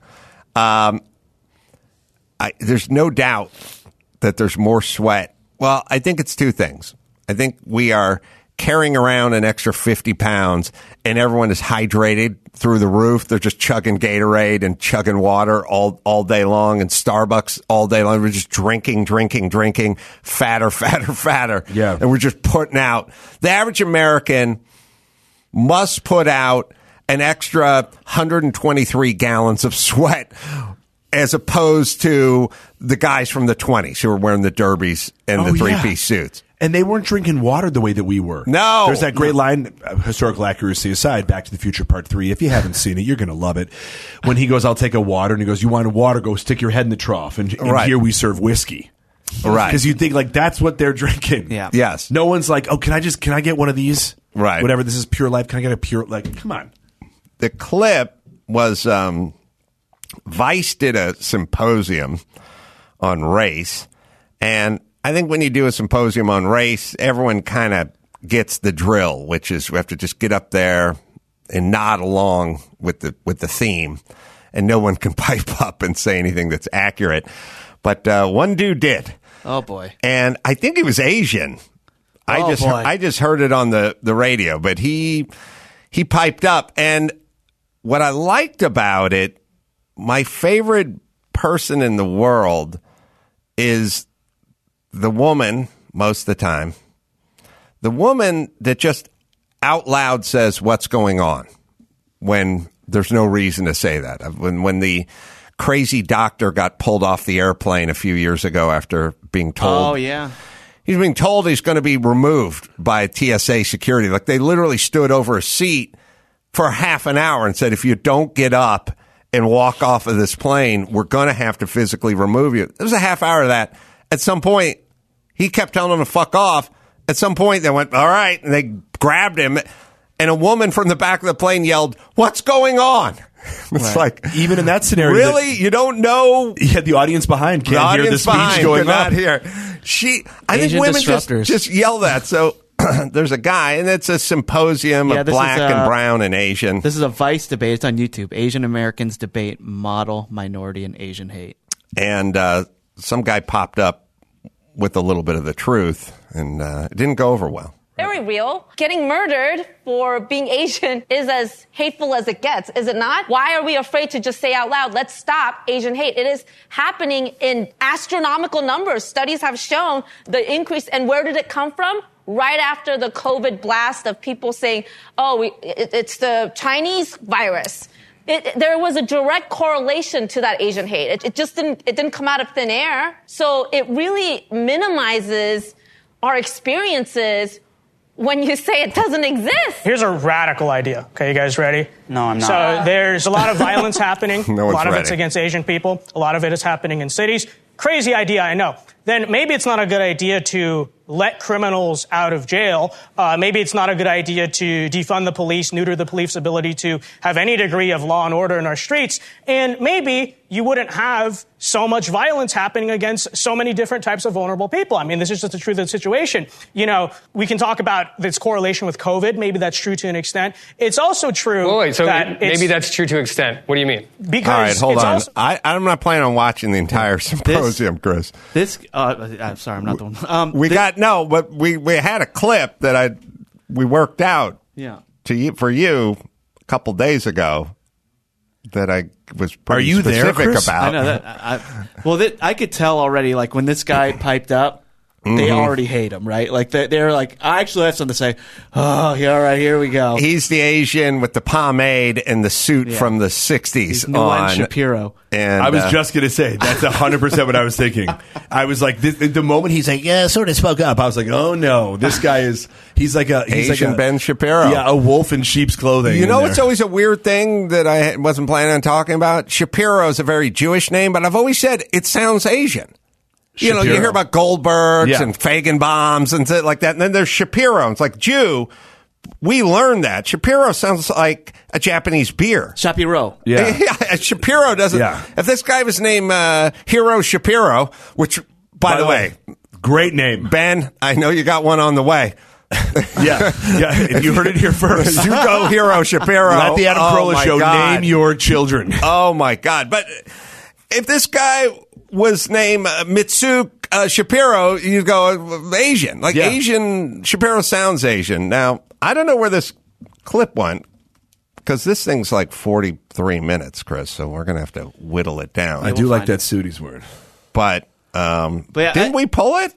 There's no doubt that there's more sweat. Well, I think it's two things. I think we are carrying around an extra 50 pounds, and everyone is hydrated through the roof. They're just chugging Gatorade and chugging water all day long, and Starbucks all day long. We're just drinking, fatter. Yeah. And we're just putting out. The average American must put out an extra 123 gallons of sweat, as opposed to the guys from the 20s who were wearing the derbies and the three-piece suits. And they weren't drinking water the way that we were. No. There's that great line, historical accuracy aside, Back to the Future Part 3. If you haven't seen it, you're going to love it. When he goes, I'll take a water, and he goes, you want a water, go stick your head in the trough. And here we serve whiskey. Right. Because you think, like, that's what they're drinking. Yeah. Yes. No one's like, oh, can I get one of these? Right. Whatever, this is Pure Life. Can I get a Pure, like, come on. The clip was Vice did a symposium on race, and I think when you do a symposium on race, everyone kind of gets the drill, which is we have to just get up there and nod along with the theme, and no one can pipe up and say anything that's accurate. But one dude did. Oh boy! And I think he was Asian. I just heard it on the radio, but he piped up, and what I liked about it, my favorite person in the world is the woman, most of the time, the woman that just out loud says what's going on when there's no reason to say that. When the crazy doctor got pulled off the airplane a few years ago after being told. Oh, yeah. He's being told he's going to be removed by TSA security. Like, they literally stood over a seat for half an hour and said, if you don't get up and walk off of this plane, we're going to have to physically remove you. There was a half hour of that. At some point, he kept telling them to fuck off. At some point, they went, all right, and they grabbed him, and a woman from the back of the plane yelled, what's going on? It's like, even in that scenario, really? You don't know? Yeah, the audience behind can't hear the speech going on. Hear. I think women just yell that. So there's a guy, and it's a symposium of black and brown and Asian. This is a Vice debate. It's on YouTube. Asian Americans debate model, minority, and Asian hate. And some guy popped up with a little bit of the truth, and it didn't go over well. Very real. Getting murdered for being Asian is as hateful as it gets, is it not? Why are we afraid to just say out loud, let's stop Asian hate? It is happening in astronomical numbers. Studies have shown the increase. And where did it come from? Right after the COVID blast of people saying, it's the Chinese virus. There was a direct correlation to that Asian hate. It didn't come out of thin air. So it really minimizes our experiences when you say it doesn't exist. Here's a radical idea. Okay, you guys ready? No, I'm not. So there's a lot of violence happening. No one's a lot of ready. it's against Asian people. A lot of it is happening in cities. Crazy idea, I know. Then maybe it's not a good idea to let criminals out of jail. Maybe it's not a good idea to defund the police, neuter the police ability to have any degree of law and order in our streets. And maybe you wouldn't have so much violence happening against so many different types of vulnerable people. I mean, this is just the truth of the situation. You know, we can talk about this correlation with COVID. Maybe that's true to an extent. It's also true maybe that's true to an extent. What do you mean? Because all right, hold on. I'm not planning on watching the entire symposium, Chris. I'm sorry, I'm not the one. But we had a clip that we worked out for you a couple days ago that I was pretty specific about. I know that. I could tell already, like when this guy piped up, they already hate him, right? Like they're like, I actually have something to say. Oh, yeah, all right, here we go. He's the Asian with the pomade and the suit from the 60s. He's Nguyen Shapiro. And I was just going to say, that's 100% what I was thinking. I was like, the moment he's like, yeah, sort of spoke up, I was like, oh no, this guy he's like a Asian Ben Shapiro. Yeah, a wolf in sheep's clothing. You know, it's always a weird thing that I wasn't planning on talking about. Shapiro is a very Jewish name, but I've always said it sounds Asian. You know, you hear about Goldbergs and Feigenbaums and shit like that. And then there's Shapiro. It's like, Jew, we learned that. Shapiro sounds like a Japanese beer. Shapiro. Yeah. Shapiro doesn't. Yeah. If this guy was named Hiro Shapiro, which, by the way, great name. Ben, I know you got one on the way. Yeah. If you heard it here first. You go Hiro Shapiro. Let the Adam Carolla Show name your children. Oh, my God. But if this guy was named Mitsu Shapiro, you go Asian. Like Asian, Shapiro sounds Asian. Now, I don't know where this clip went, because this thing's like 43 minutes, Chris, so we're going to have to whittle it down. I do like that Sudi's word. But didn't we pull it?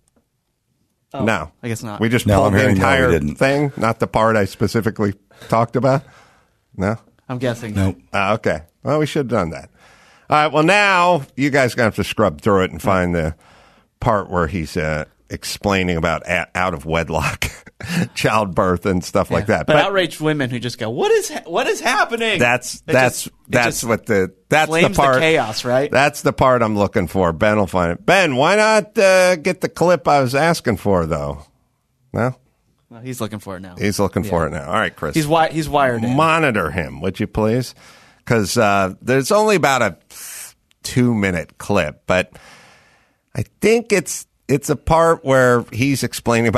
Oh, no. I guess not. We just pulled the entire thing, not the part I specifically talked about? No? I'm guessing. Nope. Okay. Well, we should have done that. All right, well, now you guys are going to have to scrub through it and find the part where he's explaining about out of wedlock childbirth and stuff like that. But outraged women who just go, what is happening? That's the part. The chaos, right? That's the part I'm looking for. Ben will find it. Ben, why not get the clip I was asking for, though? No? Well, he's looking for it now. He's looking for it now. All right, Chris. He's wired in. Monitor him, would you please? Because there's only about a 2-minute clip, but I think it's a part where he's explaining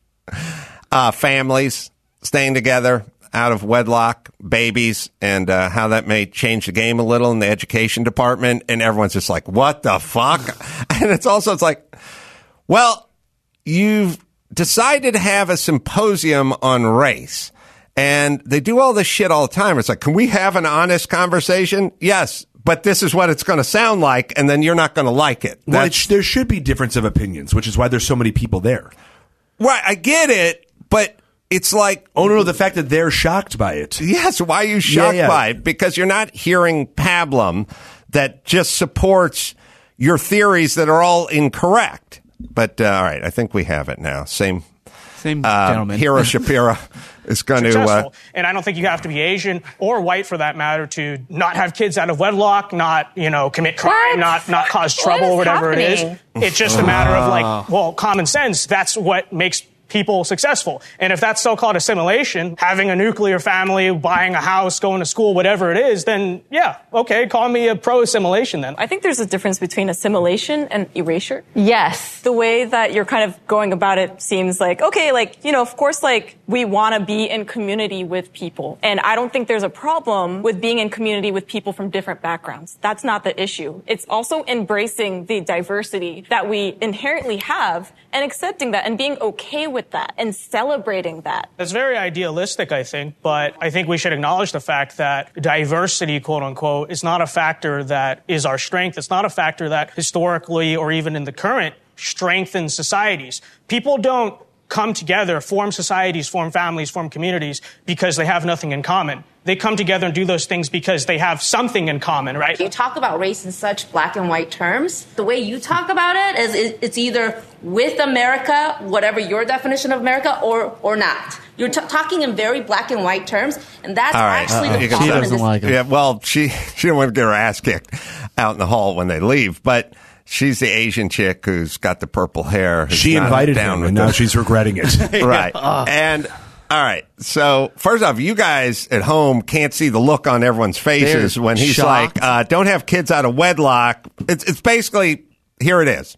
about families staying together out of wedlock, babies, and how that may change the game a little in the education department. And everyone's just like, what the fuck? And it's like, well, you've decided to have a symposium on race. And they do all this shit all the time. It's like, can we have an honest conversation? Yes, but this is what it's going to sound like, and then you're not going to like it. Well, there should be difference of opinions, which is why there's so many people there. Right, I get it, but it's like... Oh, no, the fact that they're shocked by it. Yes, why are you shocked by it? Because you're not hearing pablum that just supports your theories that are all incorrect. But, all right, I think we have it now. Same gentleman. Hiro Shapiro is going to... and I don't think you have to be Asian or white, for that matter, to not have kids out of wedlock, not, commit crime, not cause trouble, or whatever it is. It's just a matter of, common sense. That's what makes people successful. And if that's so-called assimilation, having a nuclear family, buying a house, going to school, whatever it is, then call me a pro-assimilation then. I think there's a difference between assimilation and erasure. Yes. The way that you're kind of going about it seems like, of course, we want to be in community with people. And I don't think there's a problem with being in community with people from different backgrounds. That's not the issue. It's also embracing the diversity that we inherently have and accepting that and being okay with that and celebrating that. That's very idealistic, I think, but I think we should acknowledge the fact that diversity, quote unquote, is not a factor that is our strength. It's not a factor that historically or even in the current strengthens societies. People don't come together, form societies, form families, form communities because they have nothing in common. They come together and do those things because they have something in common, right? You talk about race in such black and white terms. The way you talk about it is it's either with America, whatever your definition of America, or not. You're talking in very black and white terms, and that's actually the problem. She doesn't like it. Yeah, well, she didn't want to get her ass kicked out in the hall when they leave, but... She's the Asian chick who's got the purple hair. She invited him, and now she's regretting it. Right. And, all right, so first off, you guys at home can't see the look on everyone's faces when he's shocked. Like, don't have kids out of wedlock. It's basically, here it is.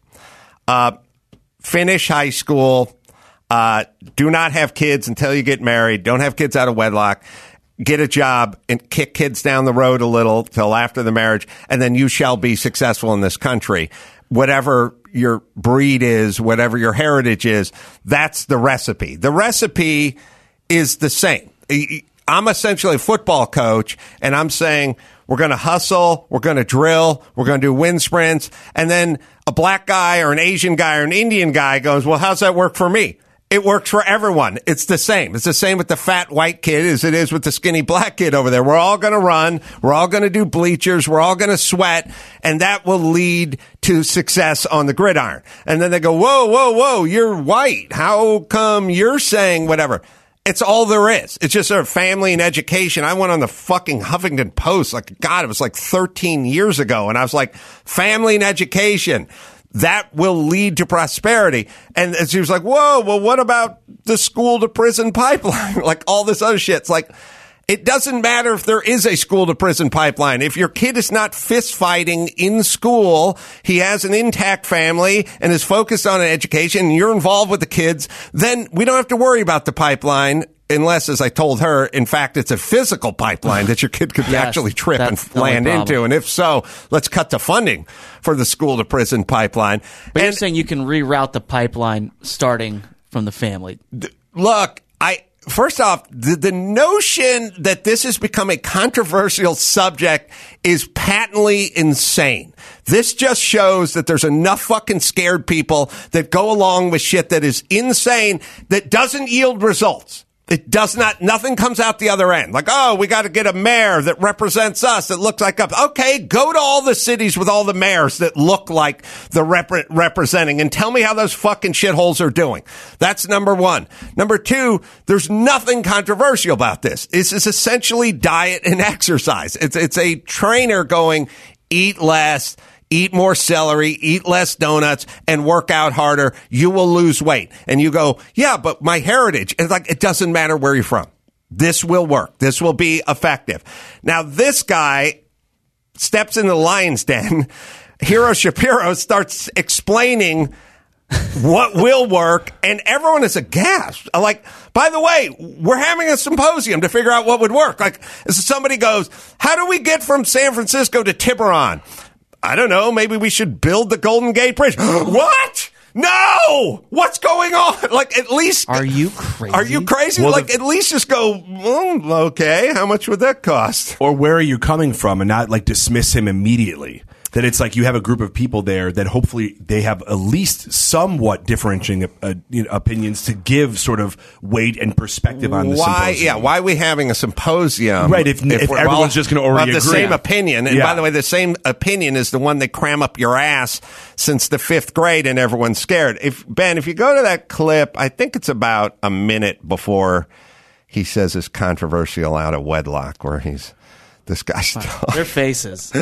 Finish high school. Do not have kids until you get married. Don't have kids out of wedlock. Get a job and kick kids down the road a little till after the marriage, and then you shall be successful in this country. Whatever your breed is, whatever your heritage is, that's the recipe. The recipe is the same. I'm essentially a football coach, and I'm saying we're going to hustle, we're going to drill, we're going to do wind sprints, and then a black guy or an Asian guy or an Indian guy goes, well, how's that work for me? It works for everyone. It's the same. It's the same with the fat white kid as it is with the skinny black kid over there. We're all going to run. We're all going to do bleachers. We're all going to sweat. And that will lead to success on the gridiron. And then they go, whoa, whoa, whoa, you're white. How come you're saying whatever? It's all there is. It's just sort of family and education. I went on the fucking Huffington Post. Like, God, it was like 13 years ago. And I was like, family and education. That will lead to prosperity. And she was like, whoa, well, what about the school to prison pipeline? Like all this other shit. It's like, it doesn't matter if there is a school to prison pipeline. If your kid is not fist fighting in school, he has an intact family and is focused on an education, and you're involved with the kids, then we don't have to worry about the pipeline. Unless, as I told her, in fact, it's a physical pipeline that your kid could actually trip and land into. And if so, let's cut the funding for the school to prison pipeline. But you're saying you can reroute the pipeline starting from the family. Look, first off, the notion that this has become a controversial subject is patently insane. This just shows that there's enough fucking scared people that go along with shit that is insane that doesn't yield results. It does not, nothing comes out the other end. Like, oh, we got to get a mayor that represents us, that looks like us. Okay, go to all the cities with all the mayors that look like the representing and tell me how those fucking shitholes are doing. That's number one. Number two, there's nothing controversial about this. This is essentially diet and exercise. It's a trainer going, eat less, eat more celery, eat less donuts, and work out harder. You will lose weight. And you go, yeah, but my heritage. It's like, it doesn't matter where you're from. This will work. This will be effective. Now, this guy steps in the lion's den. Hero Shapiro starts explaining what will work, and everyone is aghast. Like, by the way, we're having a symposium to figure out what would work. Like, somebody goes, how do we get from San Francisco to Tiburon? I don't know. Maybe we should build the Golden Gate Bridge. What? No! What's going on? Like, at least... Are you crazy? Are you crazy? Well, like, at least just go, okay, how much would that cost? Or where are you coming from, and not, like, dismiss him immediately. That it's like you have a group of people there that hopefully they have at least somewhat differentiating opinions to give sort of weight and perspective on the symposium. Yeah, why are we having a symposium? If everyone's just going to already agree. The same opinion. And by the way, the same opinion is the one they cram up your ass since the 5th grade and everyone's scared. If you go to that clip, I think it's about a minute before he says it's controversial out of wedlock where this guy's their faces.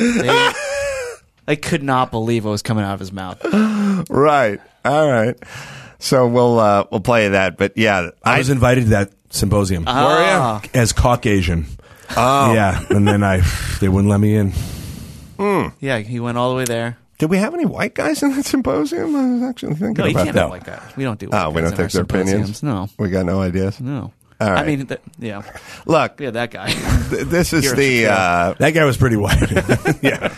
I could not believe what was coming out of his mouth. Right. All right. So we'll play that. But yeah, I was invited to that symposium. Were you? As Caucasian. Oh. Yeah. And then they wouldn't let me in. Yeah, he went all the way there. Did we have any white guys in that symposium? I was actually thinking about that. No, you can't have white guys. We don't do white guys. We don't take their opinions? No. We got no ideas? No. All right. I mean, yeah. Look. Yeah, that guy. This is that guy was pretty white. Yeah.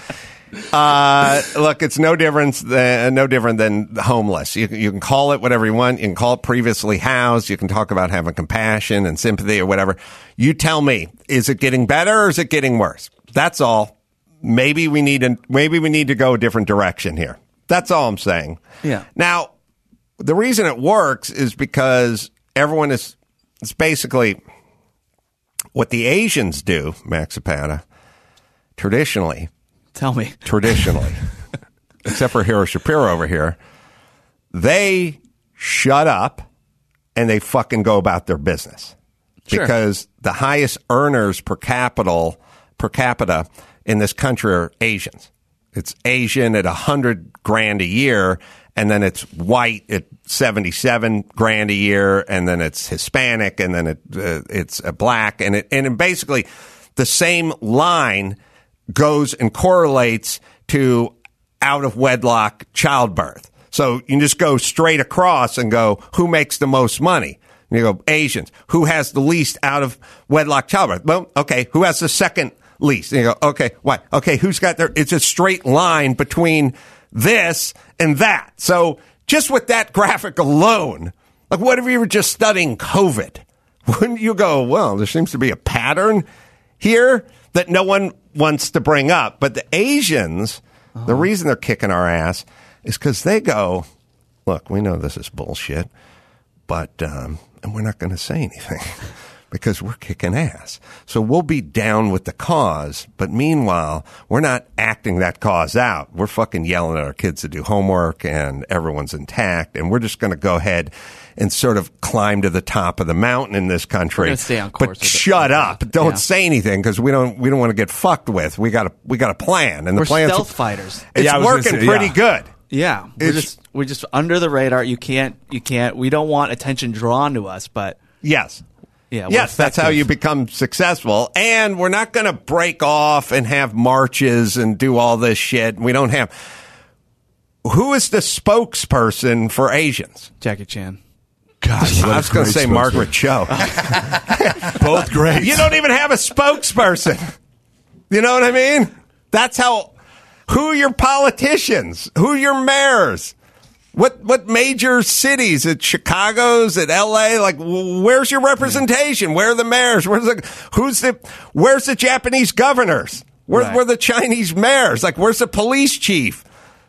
Look, it's no different than homeless. You can call it whatever you want. You can call it previously housed. You can talk about having compassion and sympathy or whatever. You tell me, is it getting better or is it getting worse? That's all. Maybe we need to go a different direction here. That's all I'm saying. Yeah. Now, the reason it works is because everyone it's basically what the Asians do, Max Zapata, traditionally. Tell me. Traditionally. Except for Hero Shapiro over here. They shut up and they fucking go about their business. Sure. Because the highest earners per capita in this country are Asians. It's Asian at $100,000 a year, and then it's white at $77,000 a year, and then it's Hispanic, and then it's a black, and basically the same line goes and correlates to out of wedlock childbirth. So you can just go straight across and go, who makes the most money? And you go, Asians. Who has the least out of wedlock childbirth? Well, okay, who has the second least? And you go, okay, why? Okay, who's got their, it's a straight line between this and that. So just with that graphic alone, like what if you were just studying COVID? wouldn't you go, well, there seems to be a pattern here that no one wants to bring up? But the Asians, the reason they're kicking our ass is because they go, look, we know this is bullshit, but and we're not going to say anything because we're kicking ass. So we'll be down with the cause, but meanwhile, we're not acting that cause out. We're fucking yelling at our kids to do homework and everyone's intact, and we're just going to go ahead and sort of climb to the top of the mountain in this country. We're gonna stay on course. But shut up. Don't say anything because we don't want to get fucked with. We got a plan, and the we're plan's stealth fighters. It's working pretty good. Yeah, we're just under the radar. You can't. We don't want attention drawn to us, but yes. Yeah, yes, that's how you become successful. And we're not going to break off and have marches and do all this shit. We don't have. Who is the spokesperson for Asians? Jackie Chan. God, I was going to say Margaret Cho. Both great. You don't even have a spokesperson. You know what I mean? That's how. Who are your politicians? Who are your mayors? What major cities? At Chicago's, at LA? Like, where's your representation? Where are the mayors? Where's the Japanese governors? Where the Chinese mayors? Like, where's the police chief?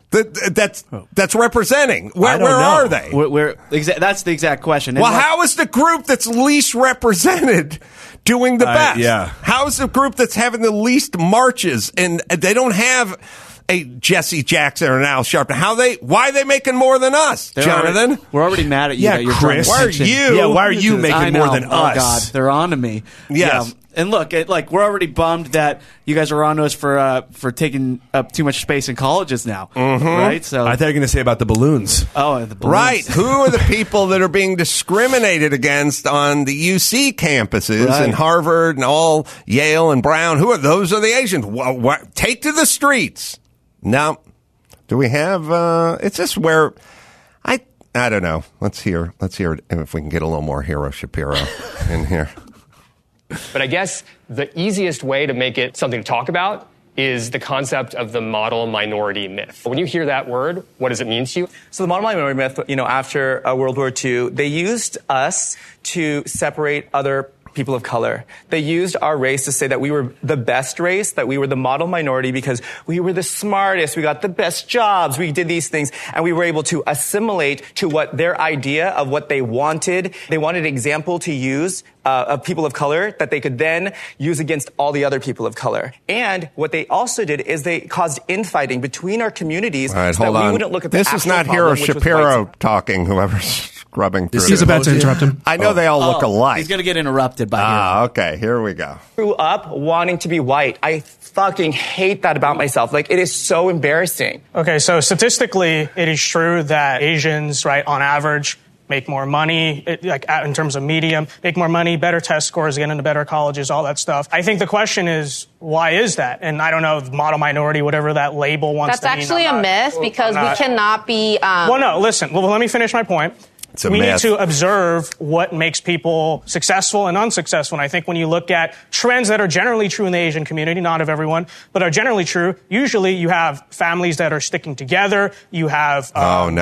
That's representing. Where are they? That's the exact question. Well, how is the group that's least represented doing the best? Yeah. How is the group that's having the least marches and they don't have a Jesse Jackson or an Al Sharpton? Why are they making more than us, Jonathan? We're already mad at you. Yeah, that you're Chris. Why are you? Yeah, why are you making more than us? Oh God, they're on to me. Yes. Yeah. And look, we're already bummed that you guys are on to us for taking up too much space in colleges now, right? So I thought you were going to say about the balloons. Oh, the balloons. Right. Who are the people that are being discriminated against on the UC campuses and Harvard and all Yale and Brown? Those are the Asians. Take to the streets. Now, do we have? It's just where I don't know. Let's hear if we can get a little more Hero Shapiro in here. But I guess the easiest way to make it something to talk about is the concept of the model minority myth. When you hear that word, what does it mean to you? So the model minority myth, after World War II, they used us to separate other people of color. They used our race to say that we were the best race, that we were the model minority because we were the smartest, we got the best jobs, we did these things, and we were able to assimilate to what their idea of what they wanted. They wanted an example to use of people of color that they could then use against all the other people of color. And what they also did is they caused infighting between our communities so that we wouldn't look at the This is not Hero Shapiro talking, whoever's scrubbing through He's about to interrupt him. I know they all look alike. He's going to get interrupted by Hero. Okay, here we go. Grew up wanting to be white. I fucking hate that about myself. Like, it is so embarrassing. Okay, so statistically, it is true that Asians, right, on average, make more money, in terms of medium, make more money, better test scores, get into better colleges, all that stuff. I think the question is, why is that? And I don't know, model minority, whatever that label wants to mean. That's actually a myth because we cannot be... Well, no, listen. Well, let me finish my point. We need to observe what makes people successful and unsuccessful. And I think when you look at trends that are generally true in the Asian community, not of everyone, but are generally true, usually you have families that are sticking together. You have, hold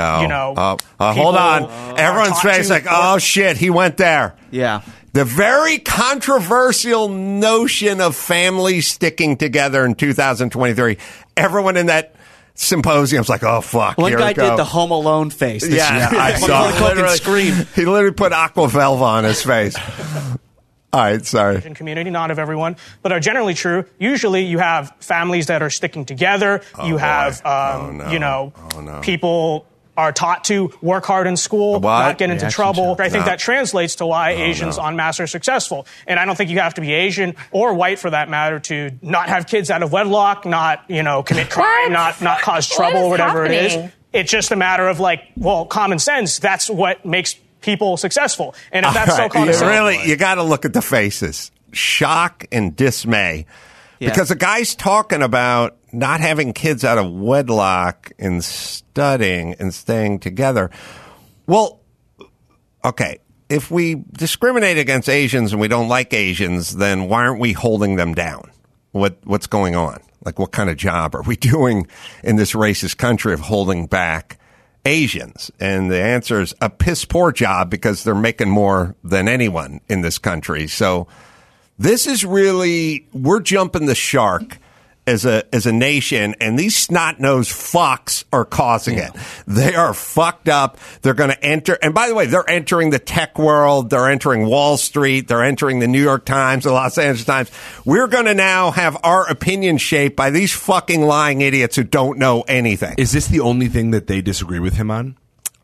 on. Everyone's face like, oh shit, he went there. Yeah. The very controversial notion of families sticking together in 2023. Everyone in that symposium's like, oh fuck. One guy did the Home Alone face. I saw it. He literally put Aquavelva on his face. All right, sorry. Community, not of everyone, but are generally true. Usually you have families that are sticking together. You have, people are taught to work hard in school, not get into trouble. I think that translates to why Asians en masse are successful. And I don't think you have to be Asian or white for that matter to not have kids out of wedlock, not, commit crime, not cause trouble, whatever it is. It's just a matter of common sense. That's what makes people successful. And if that's so-called you got to look at the faces. Shock and dismay. Yeah. Because the guy's talking about not having kids out of wedlock and studying and staying together. Well, okay, if we discriminate against Asians and we don't like Asians, then why aren't we holding them down? What's going on? Like, what kind of job are we doing in this racist country of holding back Asians? And the answer is a piss poor job because they're making more than anyone in this country. So this is really, we're jumping the shark as a nation, and these snot-nosed fucks are causing it. They are fucked up. They're going to enter, and by the way, they're entering the tech world. They're entering Wall Street. They're entering the New York Times, the Los Angeles Times. We're going to now have our opinion shaped by these fucking lying idiots who don't know anything. Is this the only thing that they disagree with him on?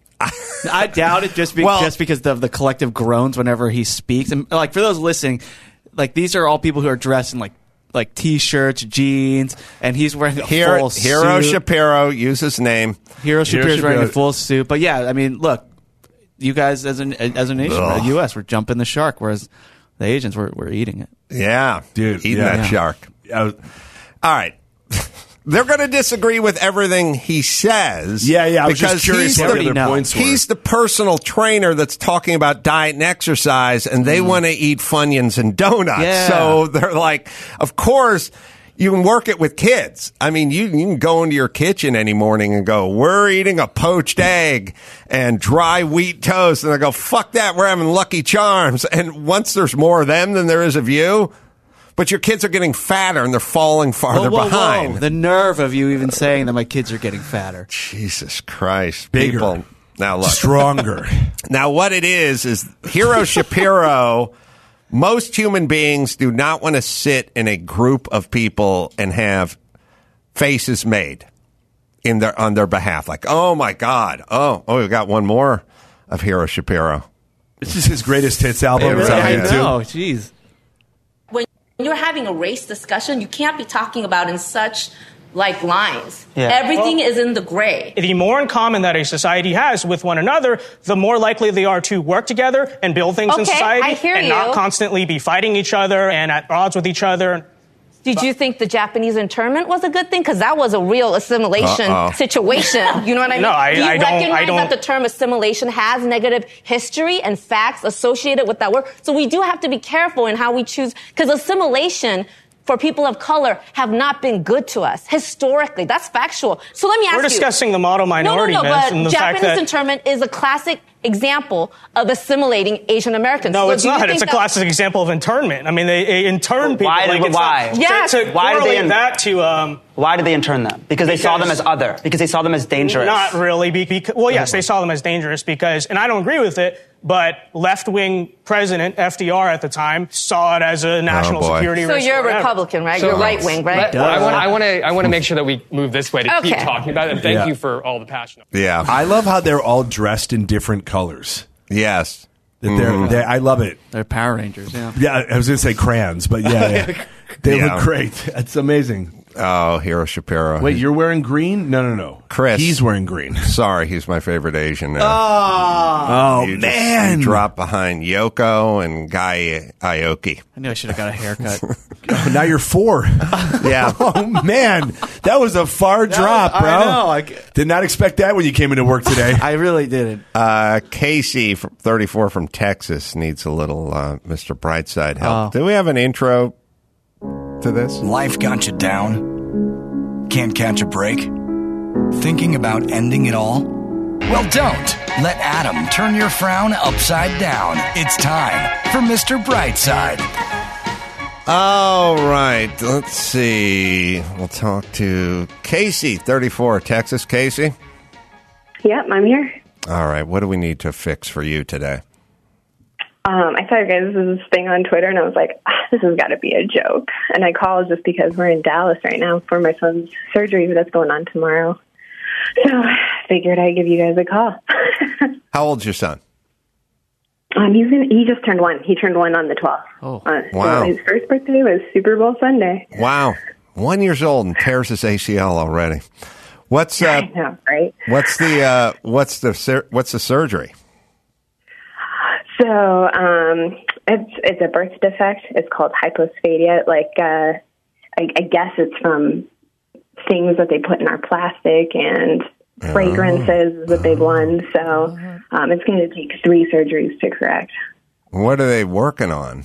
I doubt it, just because of the collective groans whenever he speaks. And like for those listening, like these are all people who are dressed in like T-shirts, jeans, and he's wearing a full suit. Hero Shapiro, use his name. Hero Shapiro's wearing a full suit. But yeah, I mean, look, you guys as a nation, the U.S., we're jumping the shark, whereas the Asians, we're eating it. Yeah, dude, eating that shark. All right. They're going to disagree with everything he says. Yeah. I was just curious what the other points were. He's the personal trainer that's talking about diet and exercise, and they want to eat Funyuns and donuts. Yeah. So they're like, of course, you can work it with kids. I mean, you can go into your kitchen any morning and go, we're eating a poached egg and dry wheat toast. And I go, fuck that, we're having Lucky Charms. And once there's more of them than there is of you, but your kids are getting fatter and they're falling farther behind. Whoa. The nerve of you even saying that my kids are getting fatter. Jesus Christ. Bigger. People, now look. Stronger. Now what it is Hero Shapiro, most human beings do not want to sit in a group of people and have faces made on their behalf. Like, oh my God. Oh, we got one more of Hero Shapiro. This is his greatest hits album. I know, jeez. When you're having a race discussion, you can't be talking about in such lines. Yeah. Everything is in the gray. The more in common that a society has with one another, the more likely they are to work together and build things in society and not constantly be fighting each other and at odds with each other. Did you think the Japanese internment was a good thing? Because that was a real assimilation situation. You know what I mean? No, Do you recognize don't. that the term assimilation has negative history and facts associated with that word? So we do have to be careful in how we choose, because assimilation for people of color have not been good to us historically. That's factual. So let me ask you. We're discussing the model minority myth and the fact that Japanese internment is a classic example of assimilating Asian Americans. No, it's not. It's a classic example of internment. I mean, they intern people. Why? Yes. Why did they intern them? Because they saw them as other. Because they saw them as dangerous. Not really. Yes, they saw them as dangerous because, and I don't agree with it, but left-wing president FDR at the time saw it as a national security risk. So you're a Republican, right? You're right-wing, right? I want to make sure that we move this way to keep talking about it. And thank you for all the passion. Yeah. I love how they're all dressed in different colors. Yes. I love it. They're Power Rangers, yeah. Yeah, I was going to say crayons, but yeah. They look great. That's amazing. Oh, Hero Shapiro. Wait, you're wearing green? No. Chris. He's wearing green. Sorry, he's my favorite Asian now. Man. You drop behind Yoko and Guy Aoki. I knew I should have got a haircut. Now you're 4. Yeah. Oh, man. That was a far drop, bro. I know. Did not expect that when you came into work today. I really didn't. Casey, 34 from Texas, needs a little Mr. Brightside help. Do we have an intro to this? Life got you down? Can't catch a break? Thinking about ending it all? Well, don't. Let Adam turn your frown upside down. It's time for Mr. Brightside. All right. Let's see. We'll talk to Casey, 34, Texas. Casey? Yep, I'm here. All right. What do we need to fix for you today? I saw you guys this thing on Twitter, and I was like, this has got to be a joke. And I called just because we're in Dallas right now for my son's surgery that's going on tomorrow. So I figured I'd give you guys a call. How old's your son? He just turned 1. He turned 1 on the 12th. Oh, So wow. his first birthday was Super Bowl Sunday. Wow. 1 year old and tears his ACL already. What's I know, right? What's the surgery? So it's a birth defect. It's called hyposphadia. I guess it's from things that they put in our plastic and fragrances is a big one. So it's going to take 3 surgeries to correct. What are they working on?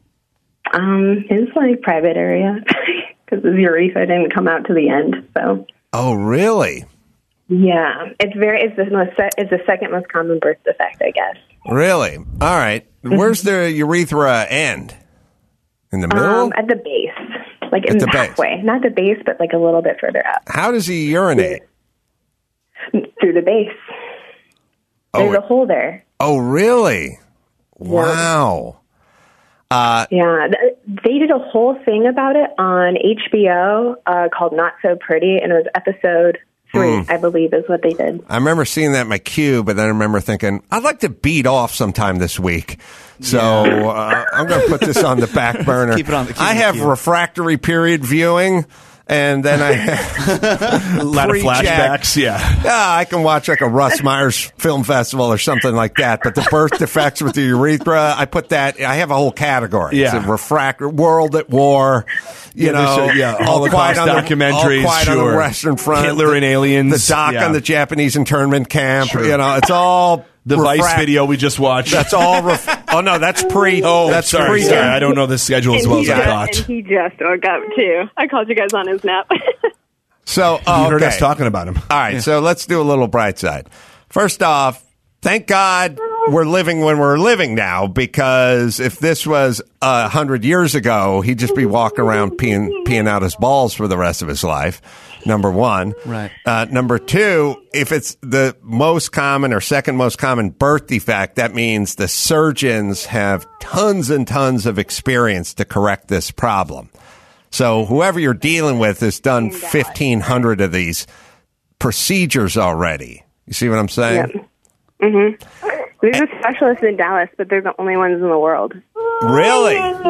It's private area because his urethra didn't come out to the end. So. Oh, really? Yeah, it's the second most common birth defect, I guess. Really? All right. Where's the urethra end? In the middle? At the base, like in halfway, not the base, but like a little bit further up. How does he urinate? Through the base. There's a hole there. Oh, really? Wow. Yeah, they did a whole thing about it on HBO called Not So Pretty, and it was episode 3, I believe, is what they did. I remember seeing that in my queue, but then I remember thinking, I'd like to beat off sometime this week. So I'm going to put this on the back burner. Keep it on the I have refractory period viewing. And then I have a lot of flashbacks. Yeah, I can watch like a Russ Myers Film Festival or something like that. But the birth defects with the urethra, I put that. I have a whole category. Yeah, it's a refractory, World at War. You know, Holocaust documentaries. All Quiet on the Western Front. Hitler and Aliens. The doc on the Japanese internment camp. Sure. You know, it's all. The Vice video we just watched. That's all. Oh no, that's pre. Oh, that's sorry. pre. I don't know the schedule as well as I thought. And he just woke up too. I called you guys on his nap. So you heard us talking about him. All right, so let's do a little bright side. First off, thank God we're living when we're living now, because if this was 100 years ago, he'd just be walking around peeing out his balls for the rest of his life. Number one. Right. Number two, if it's the most common or second most common birth defect, that means the surgeons have tons and tons of experience to correct this problem. So whoever you're dealing with has done 1,500 of these procedures already. You see what I'm saying? Yep. Mm-hmm. There's a specialist in Dallas, but they're the only ones in the world. Really?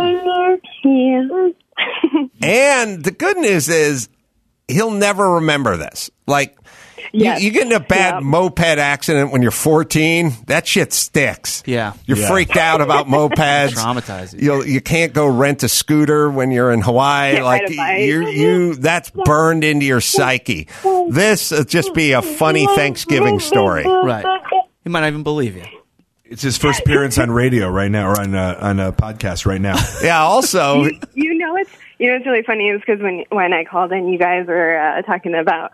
Yeah. And the good news is he'll never remember this. Like, you get in a bad moped accident when you're 14, that shit sticks. Yeah. You're freaked out about mopeds. Traumatizing. You can't go rent a scooter when you're in Hawaii. Like, that's burned into your psyche. This will just be a funny Thanksgiving story. Right. He might not even believe you. It's his first appearance on radio right now, or on a podcast right now. Yeah, also... You know what's really funny is because when I called in, you guys were talking about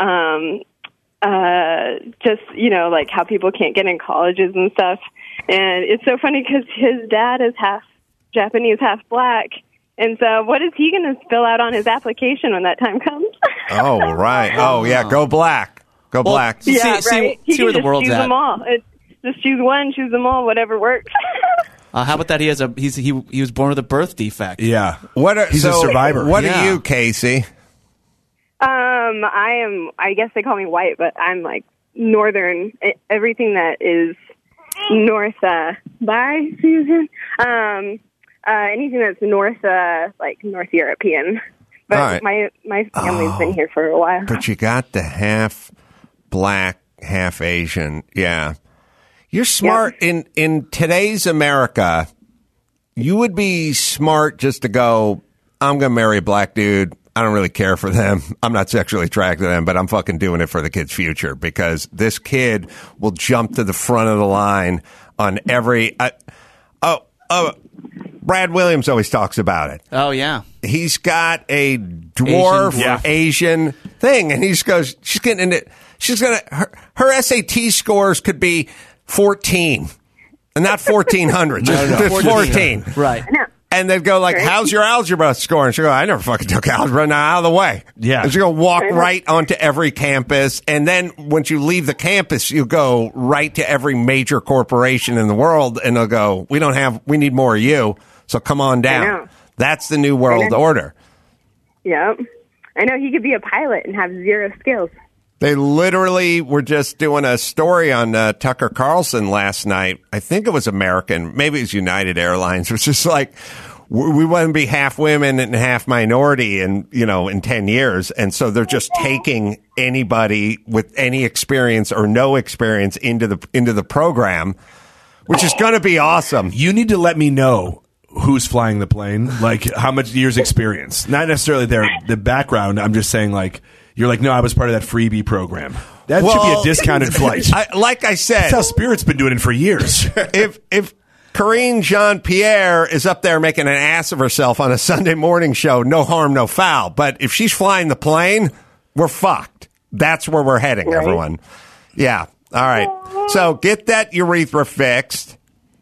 just, like how people can't get in colleges and stuff. And it's so funny because his dad is half Japanese, half black. And so what is he going to fill out on his application when that time comes? Oh, right. Oh, yeah, go black. Go black. Yeah, right. See where the world's choose at. Them all. Just choose one, choose them all, whatever works. How about that? He was born with a birth defect. Yeah. He's a survivor. What are you, Casey? I guess they call me white, but I'm like northern. Everything that is north, bye, Susan. Anything that's north, like North European. But right. my family's been here for a while. But you got the half black, half Asian. Yeah. You're smart. Yep. In today's America, you would be smart just to go, I'm going to marry a black dude. I don't really care for them. I'm not sexually attracted to them, but I'm fucking doing it for the kid's future, because this kid will jump to the front of the line on every... Brad Williams always talks about it. Oh, yeah. He's got a dwarf Asian thing, and he just goes, she's getting into... She's going to... Her SAT scores could be 14, and not 1,400. Just 14. Right. And they'd go like, how's your algebra score? And she'll go, I never fucking took algebra. Now out of the way. Yeah. And she'll go walk right onto every campus. And then once you leave the campus, you go right to every major corporation in the world. And they'll go, we need more of you. So come on down. That's the new world order. Yep. I know he could be a pilot and have zero skills. They literally were just doing a story on Tucker Carlson last night. I think it was American. Maybe it was United Airlines. It was just like, we want to be half women and half minority in 10 years. And so they're just taking anybody with any experience or no experience into the program, which is going to be awesome. You need to let me know who's flying the plane, like how much years experience. Not necessarily the background. I'm just saying, like, you're like, no, I was part of that freebie program. That should be a discounted flight. Like I said, that's how Spirit's been doing it for years. If Karine Jean-Pierre is up there making an ass of herself on a Sunday morning show, no harm, no foul. But if she's flying the plane, we're fucked. That's where we're heading, Right. everyone. Yeah. All right. So get that urethra fixed.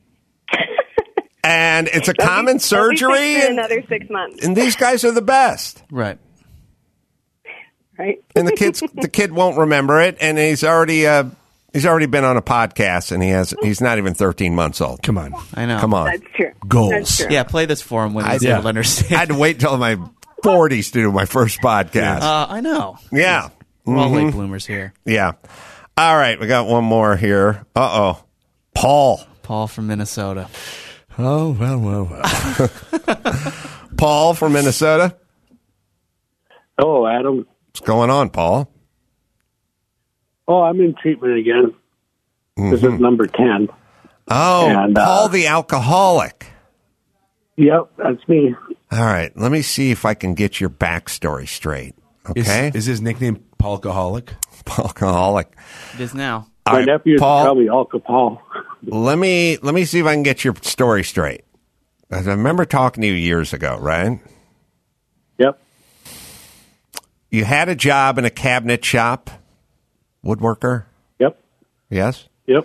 And it's a common surgery. In another 6 months. And these guys are the best. Right. Right. And the kid won't remember it, and he's already been on a podcast, and he's not even 13 months old. Come on. I know. Come on. That's true. Goals. That's true. Yeah, play this for him when he's able to understand. I had to wait till my 40s to do my first podcast. I know. Yeah. We're all late Mhm. bloomers here. Yeah. All right, we got one more here. Uh-oh. Paul from Minnesota. Oh, well. Paul from Minnesota. Hello, Adam. What's going on, Paul? Oh, I'm in treatment again. This is number 10. Oh, And, Paul the alcoholic. Yep, that's me. All right, let me see if I can get your backstory straight. Okay? Is his nickname Paulcoholic? Paulcoholic. It is now. All My right, nephew is Paul, probably Alcohol. let me see if I can get your story straight. I remember talking to you years ago, right? Yep. You had a job in a cabinet shop, woodworker. Yep. Yes. Yep.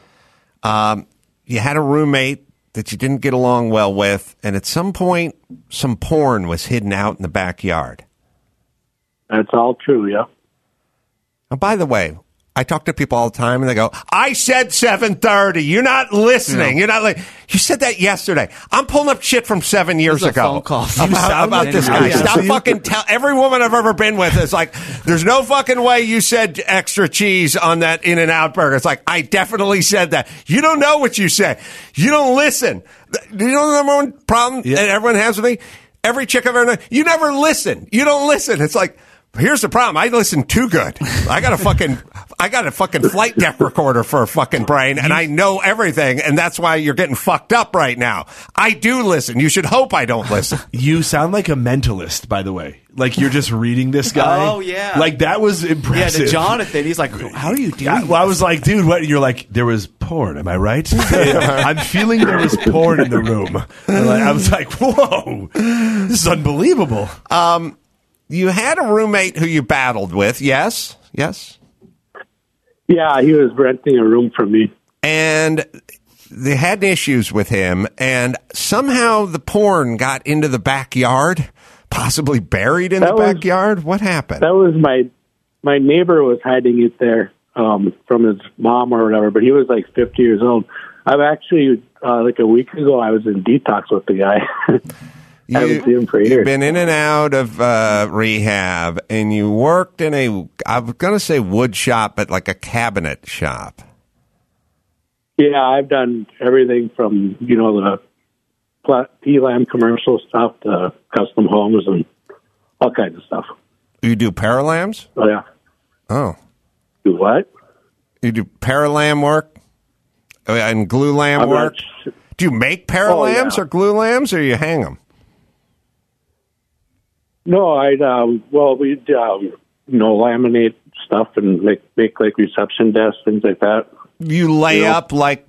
You had a roommate that you didn't get along well with, and at some point, some porn was hidden out in the backyard. That's all true, yeah. And by the way, I talk to people all the time, and they go, "I said 7:30. You're not listening. You're not you said that yesterday. I'm pulling up shit from 7 years This is a ago phone call. about this guy. Stop fucking tell every woman I've ever been with is like, there's no fucking way you said extra cheese on that In-N-Out burger. It's like, I definitely said that. You don't know what you say. You don't listen. You know the number one problem that everyone has with me? Every chick I've ever known, you never listen. You don't listen. It's like, here's the problem. I listen too good. I got a fucking flight deck recorder for a fucking brain, and I know everything, and that's why you're getting fucked up right now. I do listen. You should hope I don't listen. You sound like a mentalist, by the way. Like you're just reading this guy. Oh, yeah. Like that was impressive. Yeah, to Jonathan, he's like, how do you do Well, I was like, dude, what? And you're like, there was porn. Am I right? I'm feeling there was porn in the room. And I was like, whoa, this is unbelievable. You had a roommate who you battled with, yes? Yes? Yeah, he was renting a room from me. And they had issues with him, and somehow the porn got into the backyard, possibly buried in the backyard. What happened? That was my neighbor was hiding it there from his mom or whatever, but he was like 50 years old. I've actually, like a week ago, I was in detox with the guy. I haven't seen him for years. You've been in and out of rehab, and you worked in I was going to say wood shop, but like a cabinet shop. Yeah, I've done everything from, the P-Lam commercial stuff to custom homes and all kinds of stuff. You do Paralams? Oh, yeah. Oh. Do what? You do Paralam work and glue lam work? Do you make Paralams or glue lams, or you hang them? No, we laminate stuff and make like reception desks, things like that. You lay up like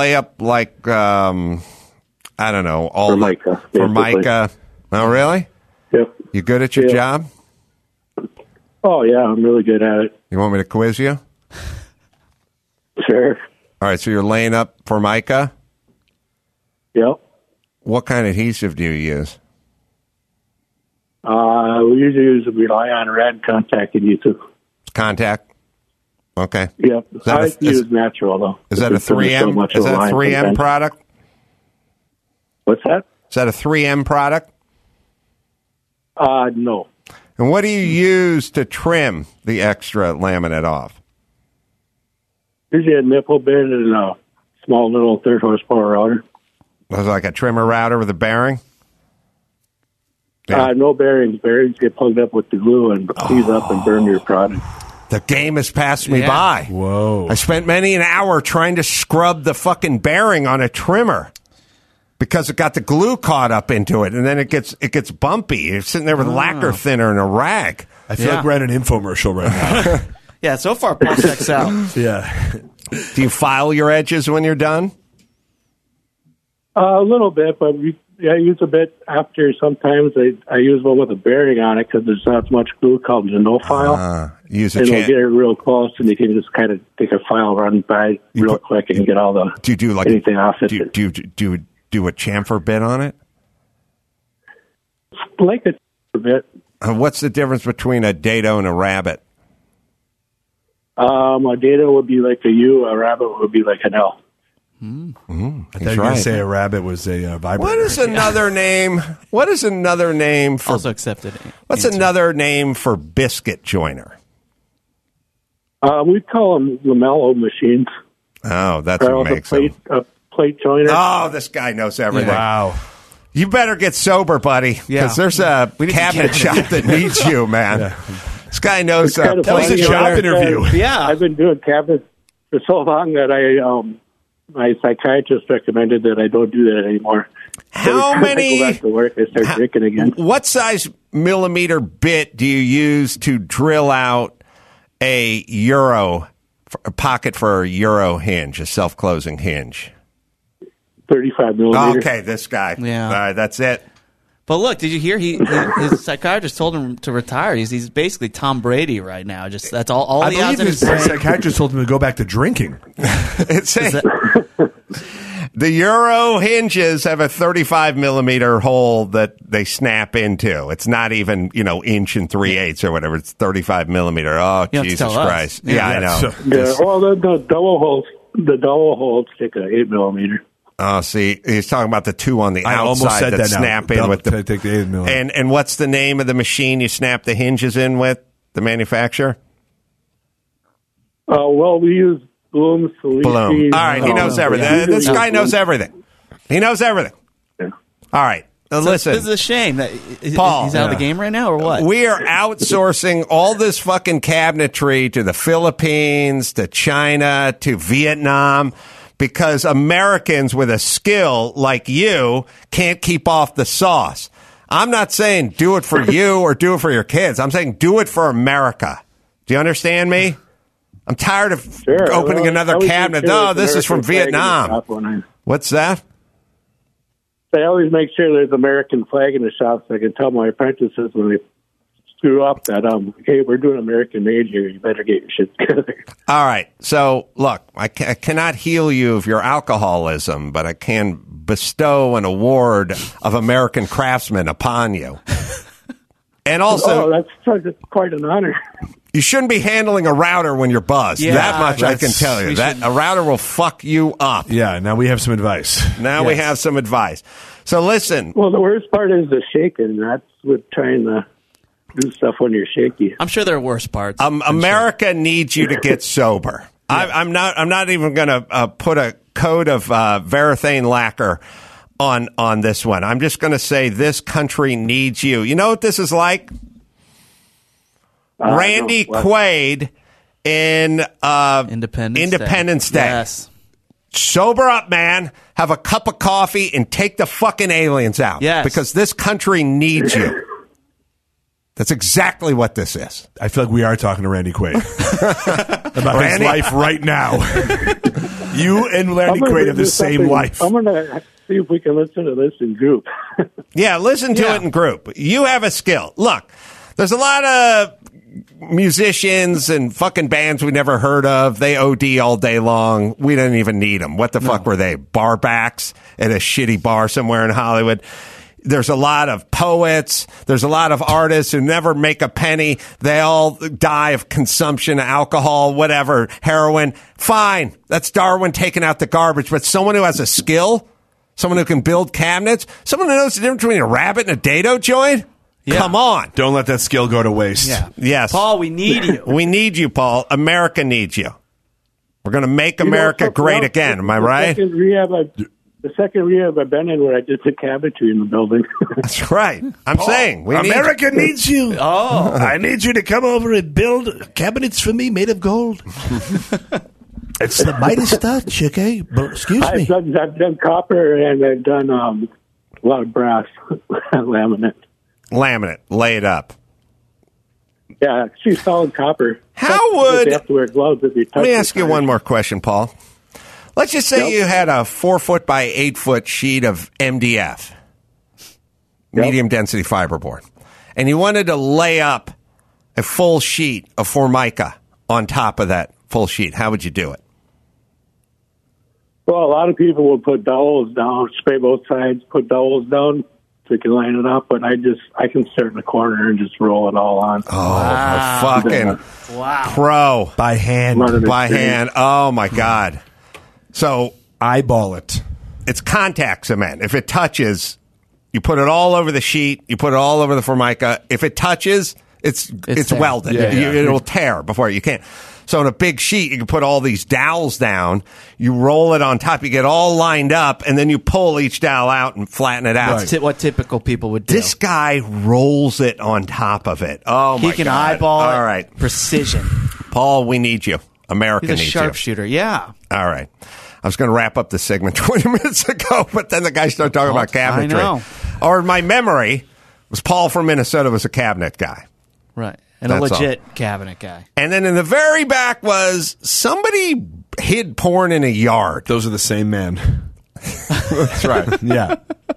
I don't know, Formica. Oh, really? Yep. You good at your job? Oh yeah, I'm really good at it. You want me to quiz you? Sure. All right, so you're laying up Formica? Yep. What kind of adhesive do you use? We usually rely on red contact adhesive. Contact? Okay. Yep. I use natural, though. Is that a 3M? Is that a 3M product? What's that? Is that a 3M product? No. And what do you use to trim the extra laminate off? Usually a nipple bit and a small little 3rd horsepower router. Was it like a trimmer router with a bearing? Yeah. No bearings. Bearings get plugged up with the glue and seize up and burn your product. The game has passed me by. Whoa. I spent many an hour trying to scrub the fucking bearing on a trimmer because it got the glue caught up into it, and then it gets bumpy. You're sitting there with lacquer thinner and a rag. I feel like we're at an infomercial right now. Yeah, so far, Paul checks out. Yeah. Do you file your edges when you're done? A little bit, but I use a bit after. Sometimes I use one with a bearing on it because there's not as much glue called the no file. Use a and it'll get it real close, and you can just kind of take a file, run by real quick, and get all the anything off it. Do you do a chamfer bit on it? Like a bit. What's the difference between a dado and a rabbit? A dado would be like a U, a rabbit would be like an L. I thought you were going to say a rabbit was a vibrator. What is another name? What is another name for... Also accepted. What's another name for biscuit joiner? We call them lamello machines. Oh, that's what makes them. Plate joiner. Oh, this guy knows everything. Wow. You better get sober, buddy, because there's a cabinet shop that needs you, man. Yeah. This guy knows that plate was a joiner. job interview. Yeah. I've been doing cabinets for so long that my psychiatrist recommended that I don't do that anymore. How many? I go back to work, I start drinking again. What size millimeter bit do you use to drill out a pocket for a Euro hinge, a self-closing hinge? 35 millimeter. Okay, this guy. Yeah. All right, that's it. But look, did you hear? His psychiatrist told him to retire. He's basically Tom Brady right now. Just that's all I the believe odds in his his brain. psychiatrist told him to go back to drinking. The Euro hinges have a 35 millimeter hole that they snap into. It's not even, inch and 3/8 or whatever. It's 35 millimeter. Oh, Jesus Christ. Yeah, I know. Well, the double holes take an 8 millimeter. Oh, see, he's talking about the two on the I almost outside said that that now. snap in with the. Take the 8 millimeter. And what's the name of the machine you snap the hinges in with? The manufacturer? Well, we use Bloom. Bloom. All right, he knows everything. This guy knows everything. He knows everything. Yeah. All right. Listen, this is a shame that Paul, he's out of the game right now, or what? We are outsourcing all this fucking cabinetry to the Philippines, to China, to Vietnam, because Americans with a skill like you can't keep off the sauce. I'm not saying do it for you or do it for your kids. I'm saying do it for America. Do you understand me? I'm tired of opening another cabinet. Oh, this is from Vietnam. What's that? I always make sure there's American flag in the shop so I can tell my apprentices when they screw up that, hey, we're doing American made here. You better get your shit together. All right. So, look, I cannot heal you of your alcoholism, but I can bestow an award of American craftsman upon you. And also... that's quite an honor. You shouldn't be handling a router when you're buzzed. Yeah, that much I can tell you. A router will fuck you up. Yeah, now we have some advice. We have some advice. So listen. Well, the worst part is the shaking. That's what trying to do stuff when you're shaky. I'm sure there are worse parts. America needs you to get sober. Yeah. I'm not even going to put a coat of varathane lacquer on this one. I'm just going to say this country needs you. You know what this is like? Randy Quaid in Independence Day. Yes. Sober up, man. Have a cup of coffee and take the fucking aliens out. Yes. Because this country needs you. That's exactly what this is. I feel like we are talking to Randy Quaid about his life right now. You and Randy Quaid have the same life. I'm going to see if we can listen to this in group. Yeah, listen to it in group. You have a skill. Look, there's a lot of musicians and fucking bands we never heard of. They OD all day long. We didn't even need them. What the fuck were they? Barbacks at a shitty bar somewhere in Hollywood. There's a lot of poets. There's a lot of artists who never make a penny. They all die of consumption, alcohol, whatever, heroin. Fine. That's Darwin taking out the garbage. But someone who has a skill, someone who can build cabinets, someone who knows the difference between a rabbit and a dado joint. Yeah. Come on. Don't let that skill go to waste. Yeah. Yes. Paul, we need you. We need you, Paul. America needs you. We're going to make America great again. Am I right? The second rehab I've been in where I did the cabinetry in the building. That's right. I'm saying. America needs you. Oh. I need you to come over and build cabinets for me made of gold. It's the Midas touch, okay? Excuse me. I've done copper and I've done a lot of brass laminate. Laminate. Lay it up. Yeah, she's solid copper. How would... You have to wear gloves if you touch Let me ask you one more question, Paul. Let's just say you had a 4 foot by 8 foot sheet of MDF, medium density fiberboard, and you wanted to lay up a full sheet of Formica on top of that full sheet, how would you do it? Well, a lot of people will put dowels down, spray both sides, put dowels down so you can line it up, but I can start in the corner and just roll it all on. Oh, fucking pro. By hand. By hand. Oh, my God. So eyeball it. It's contact cement. If it touches, you put it all over the sheet. You put it all over the Formica. If it touches, it's welded. It'll tear before you can't. So in a big sheet, you can put all these dowels down. You roll it on top. You get all lined up, and then you pull each dowel out and flatten it out. That's what typical people would do. This guy rolls it on top of it. Oh, my God. He can eyeball it. All right. Precision. Paul, we need you. America needs you. He's a sharpshooter, yeah. All right. I was going to wrap up the segment 20 minutes ago, but then the guy started talking about cabinetry. I know. Or my memory was Paul from Minnesota was a cabinet guy. Right. And a legit cabinet guy. And then in the very back was somebody hid porn in a yard. Those are the same man. That's right. Yeah.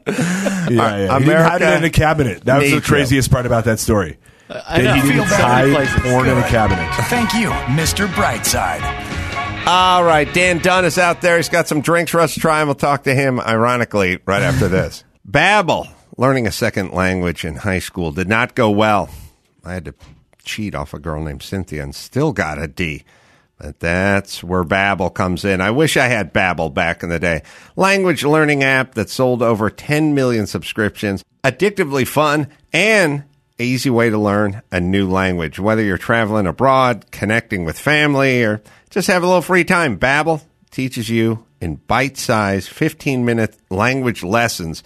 America he didn't hide it in a cabinet. That was the craziest part about that story. I know. He didn't hide porn in a cabinet. Thank you, Mr. Brightside. All right. Dan Dunn is out there. He's got some drinks for us to try, and we'll talk to him, ironically, right after this. Babbel. Learning a second language in high school did not go well. I had to cheat off a girl named Cynthia and still got a D. But that's where Babbel comes in. I wish I had Babbel back in the day. Language learning app that sold over 10 million subscriptions. Addictively fun and an easy way to learn a new language. Whether you're traveling abroad, connecting with family, or just have a little free time, Babbel teaches you in bite-sized 15-minute language lessons.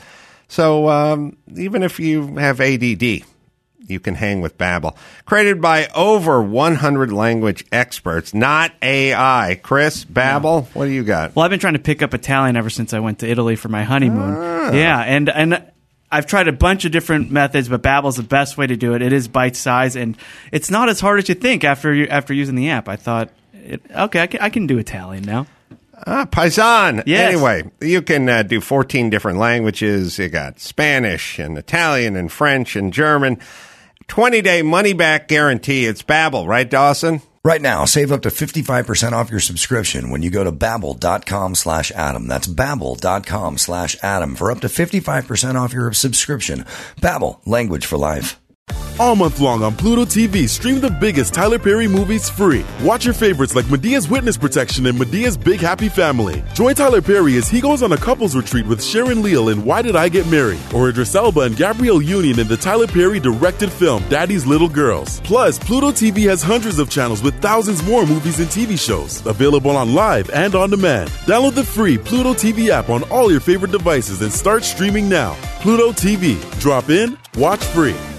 So even if you have ADD, you can hang with Babbel. Created by over 100 language experts, not AI. Chris, Babbel, what do you got? Well, I've been trying to pick up Italian ever since I went to Italy for my honeymoon. Yeah, and I've tried a bunch of different methods, but Babbel's the best way to do it. It is bite-sized, and it's not as hard as you think after using the app. I thought, I can do Italian now. Paisan. Yes. Anyway, you can do 14 different languages. You got Spanish and Italian and French and German. 20-day money-back guarantee. It's Babbel, right, Dawson? Right now, save up to 55% off your subscription when you go to Babbel.com/Adam. That's Babbel.com/Adam for up to 55% off your subscription. Babbel, language for life. All month long on Pluto TV, stream the biggest Tyler Perry movies free. Watch your favorites like Medea's Witness Protection and Medea's Big Happy Family. Join Tyler Perry as he goes on a couples retreat with Sharon Leal in Why Did I Get Married? Or Idris Elba and Gabrielle Union in the Tyler Perry directed film Daddy's Little Girls. Plus, Pluto TV has hundreds of channels with thousands more movies and TV shows. Available on live and on demand. Download the free Pluto TV app on all your favorite devices and start streaming now. Pluto TV. Drop in, watch free.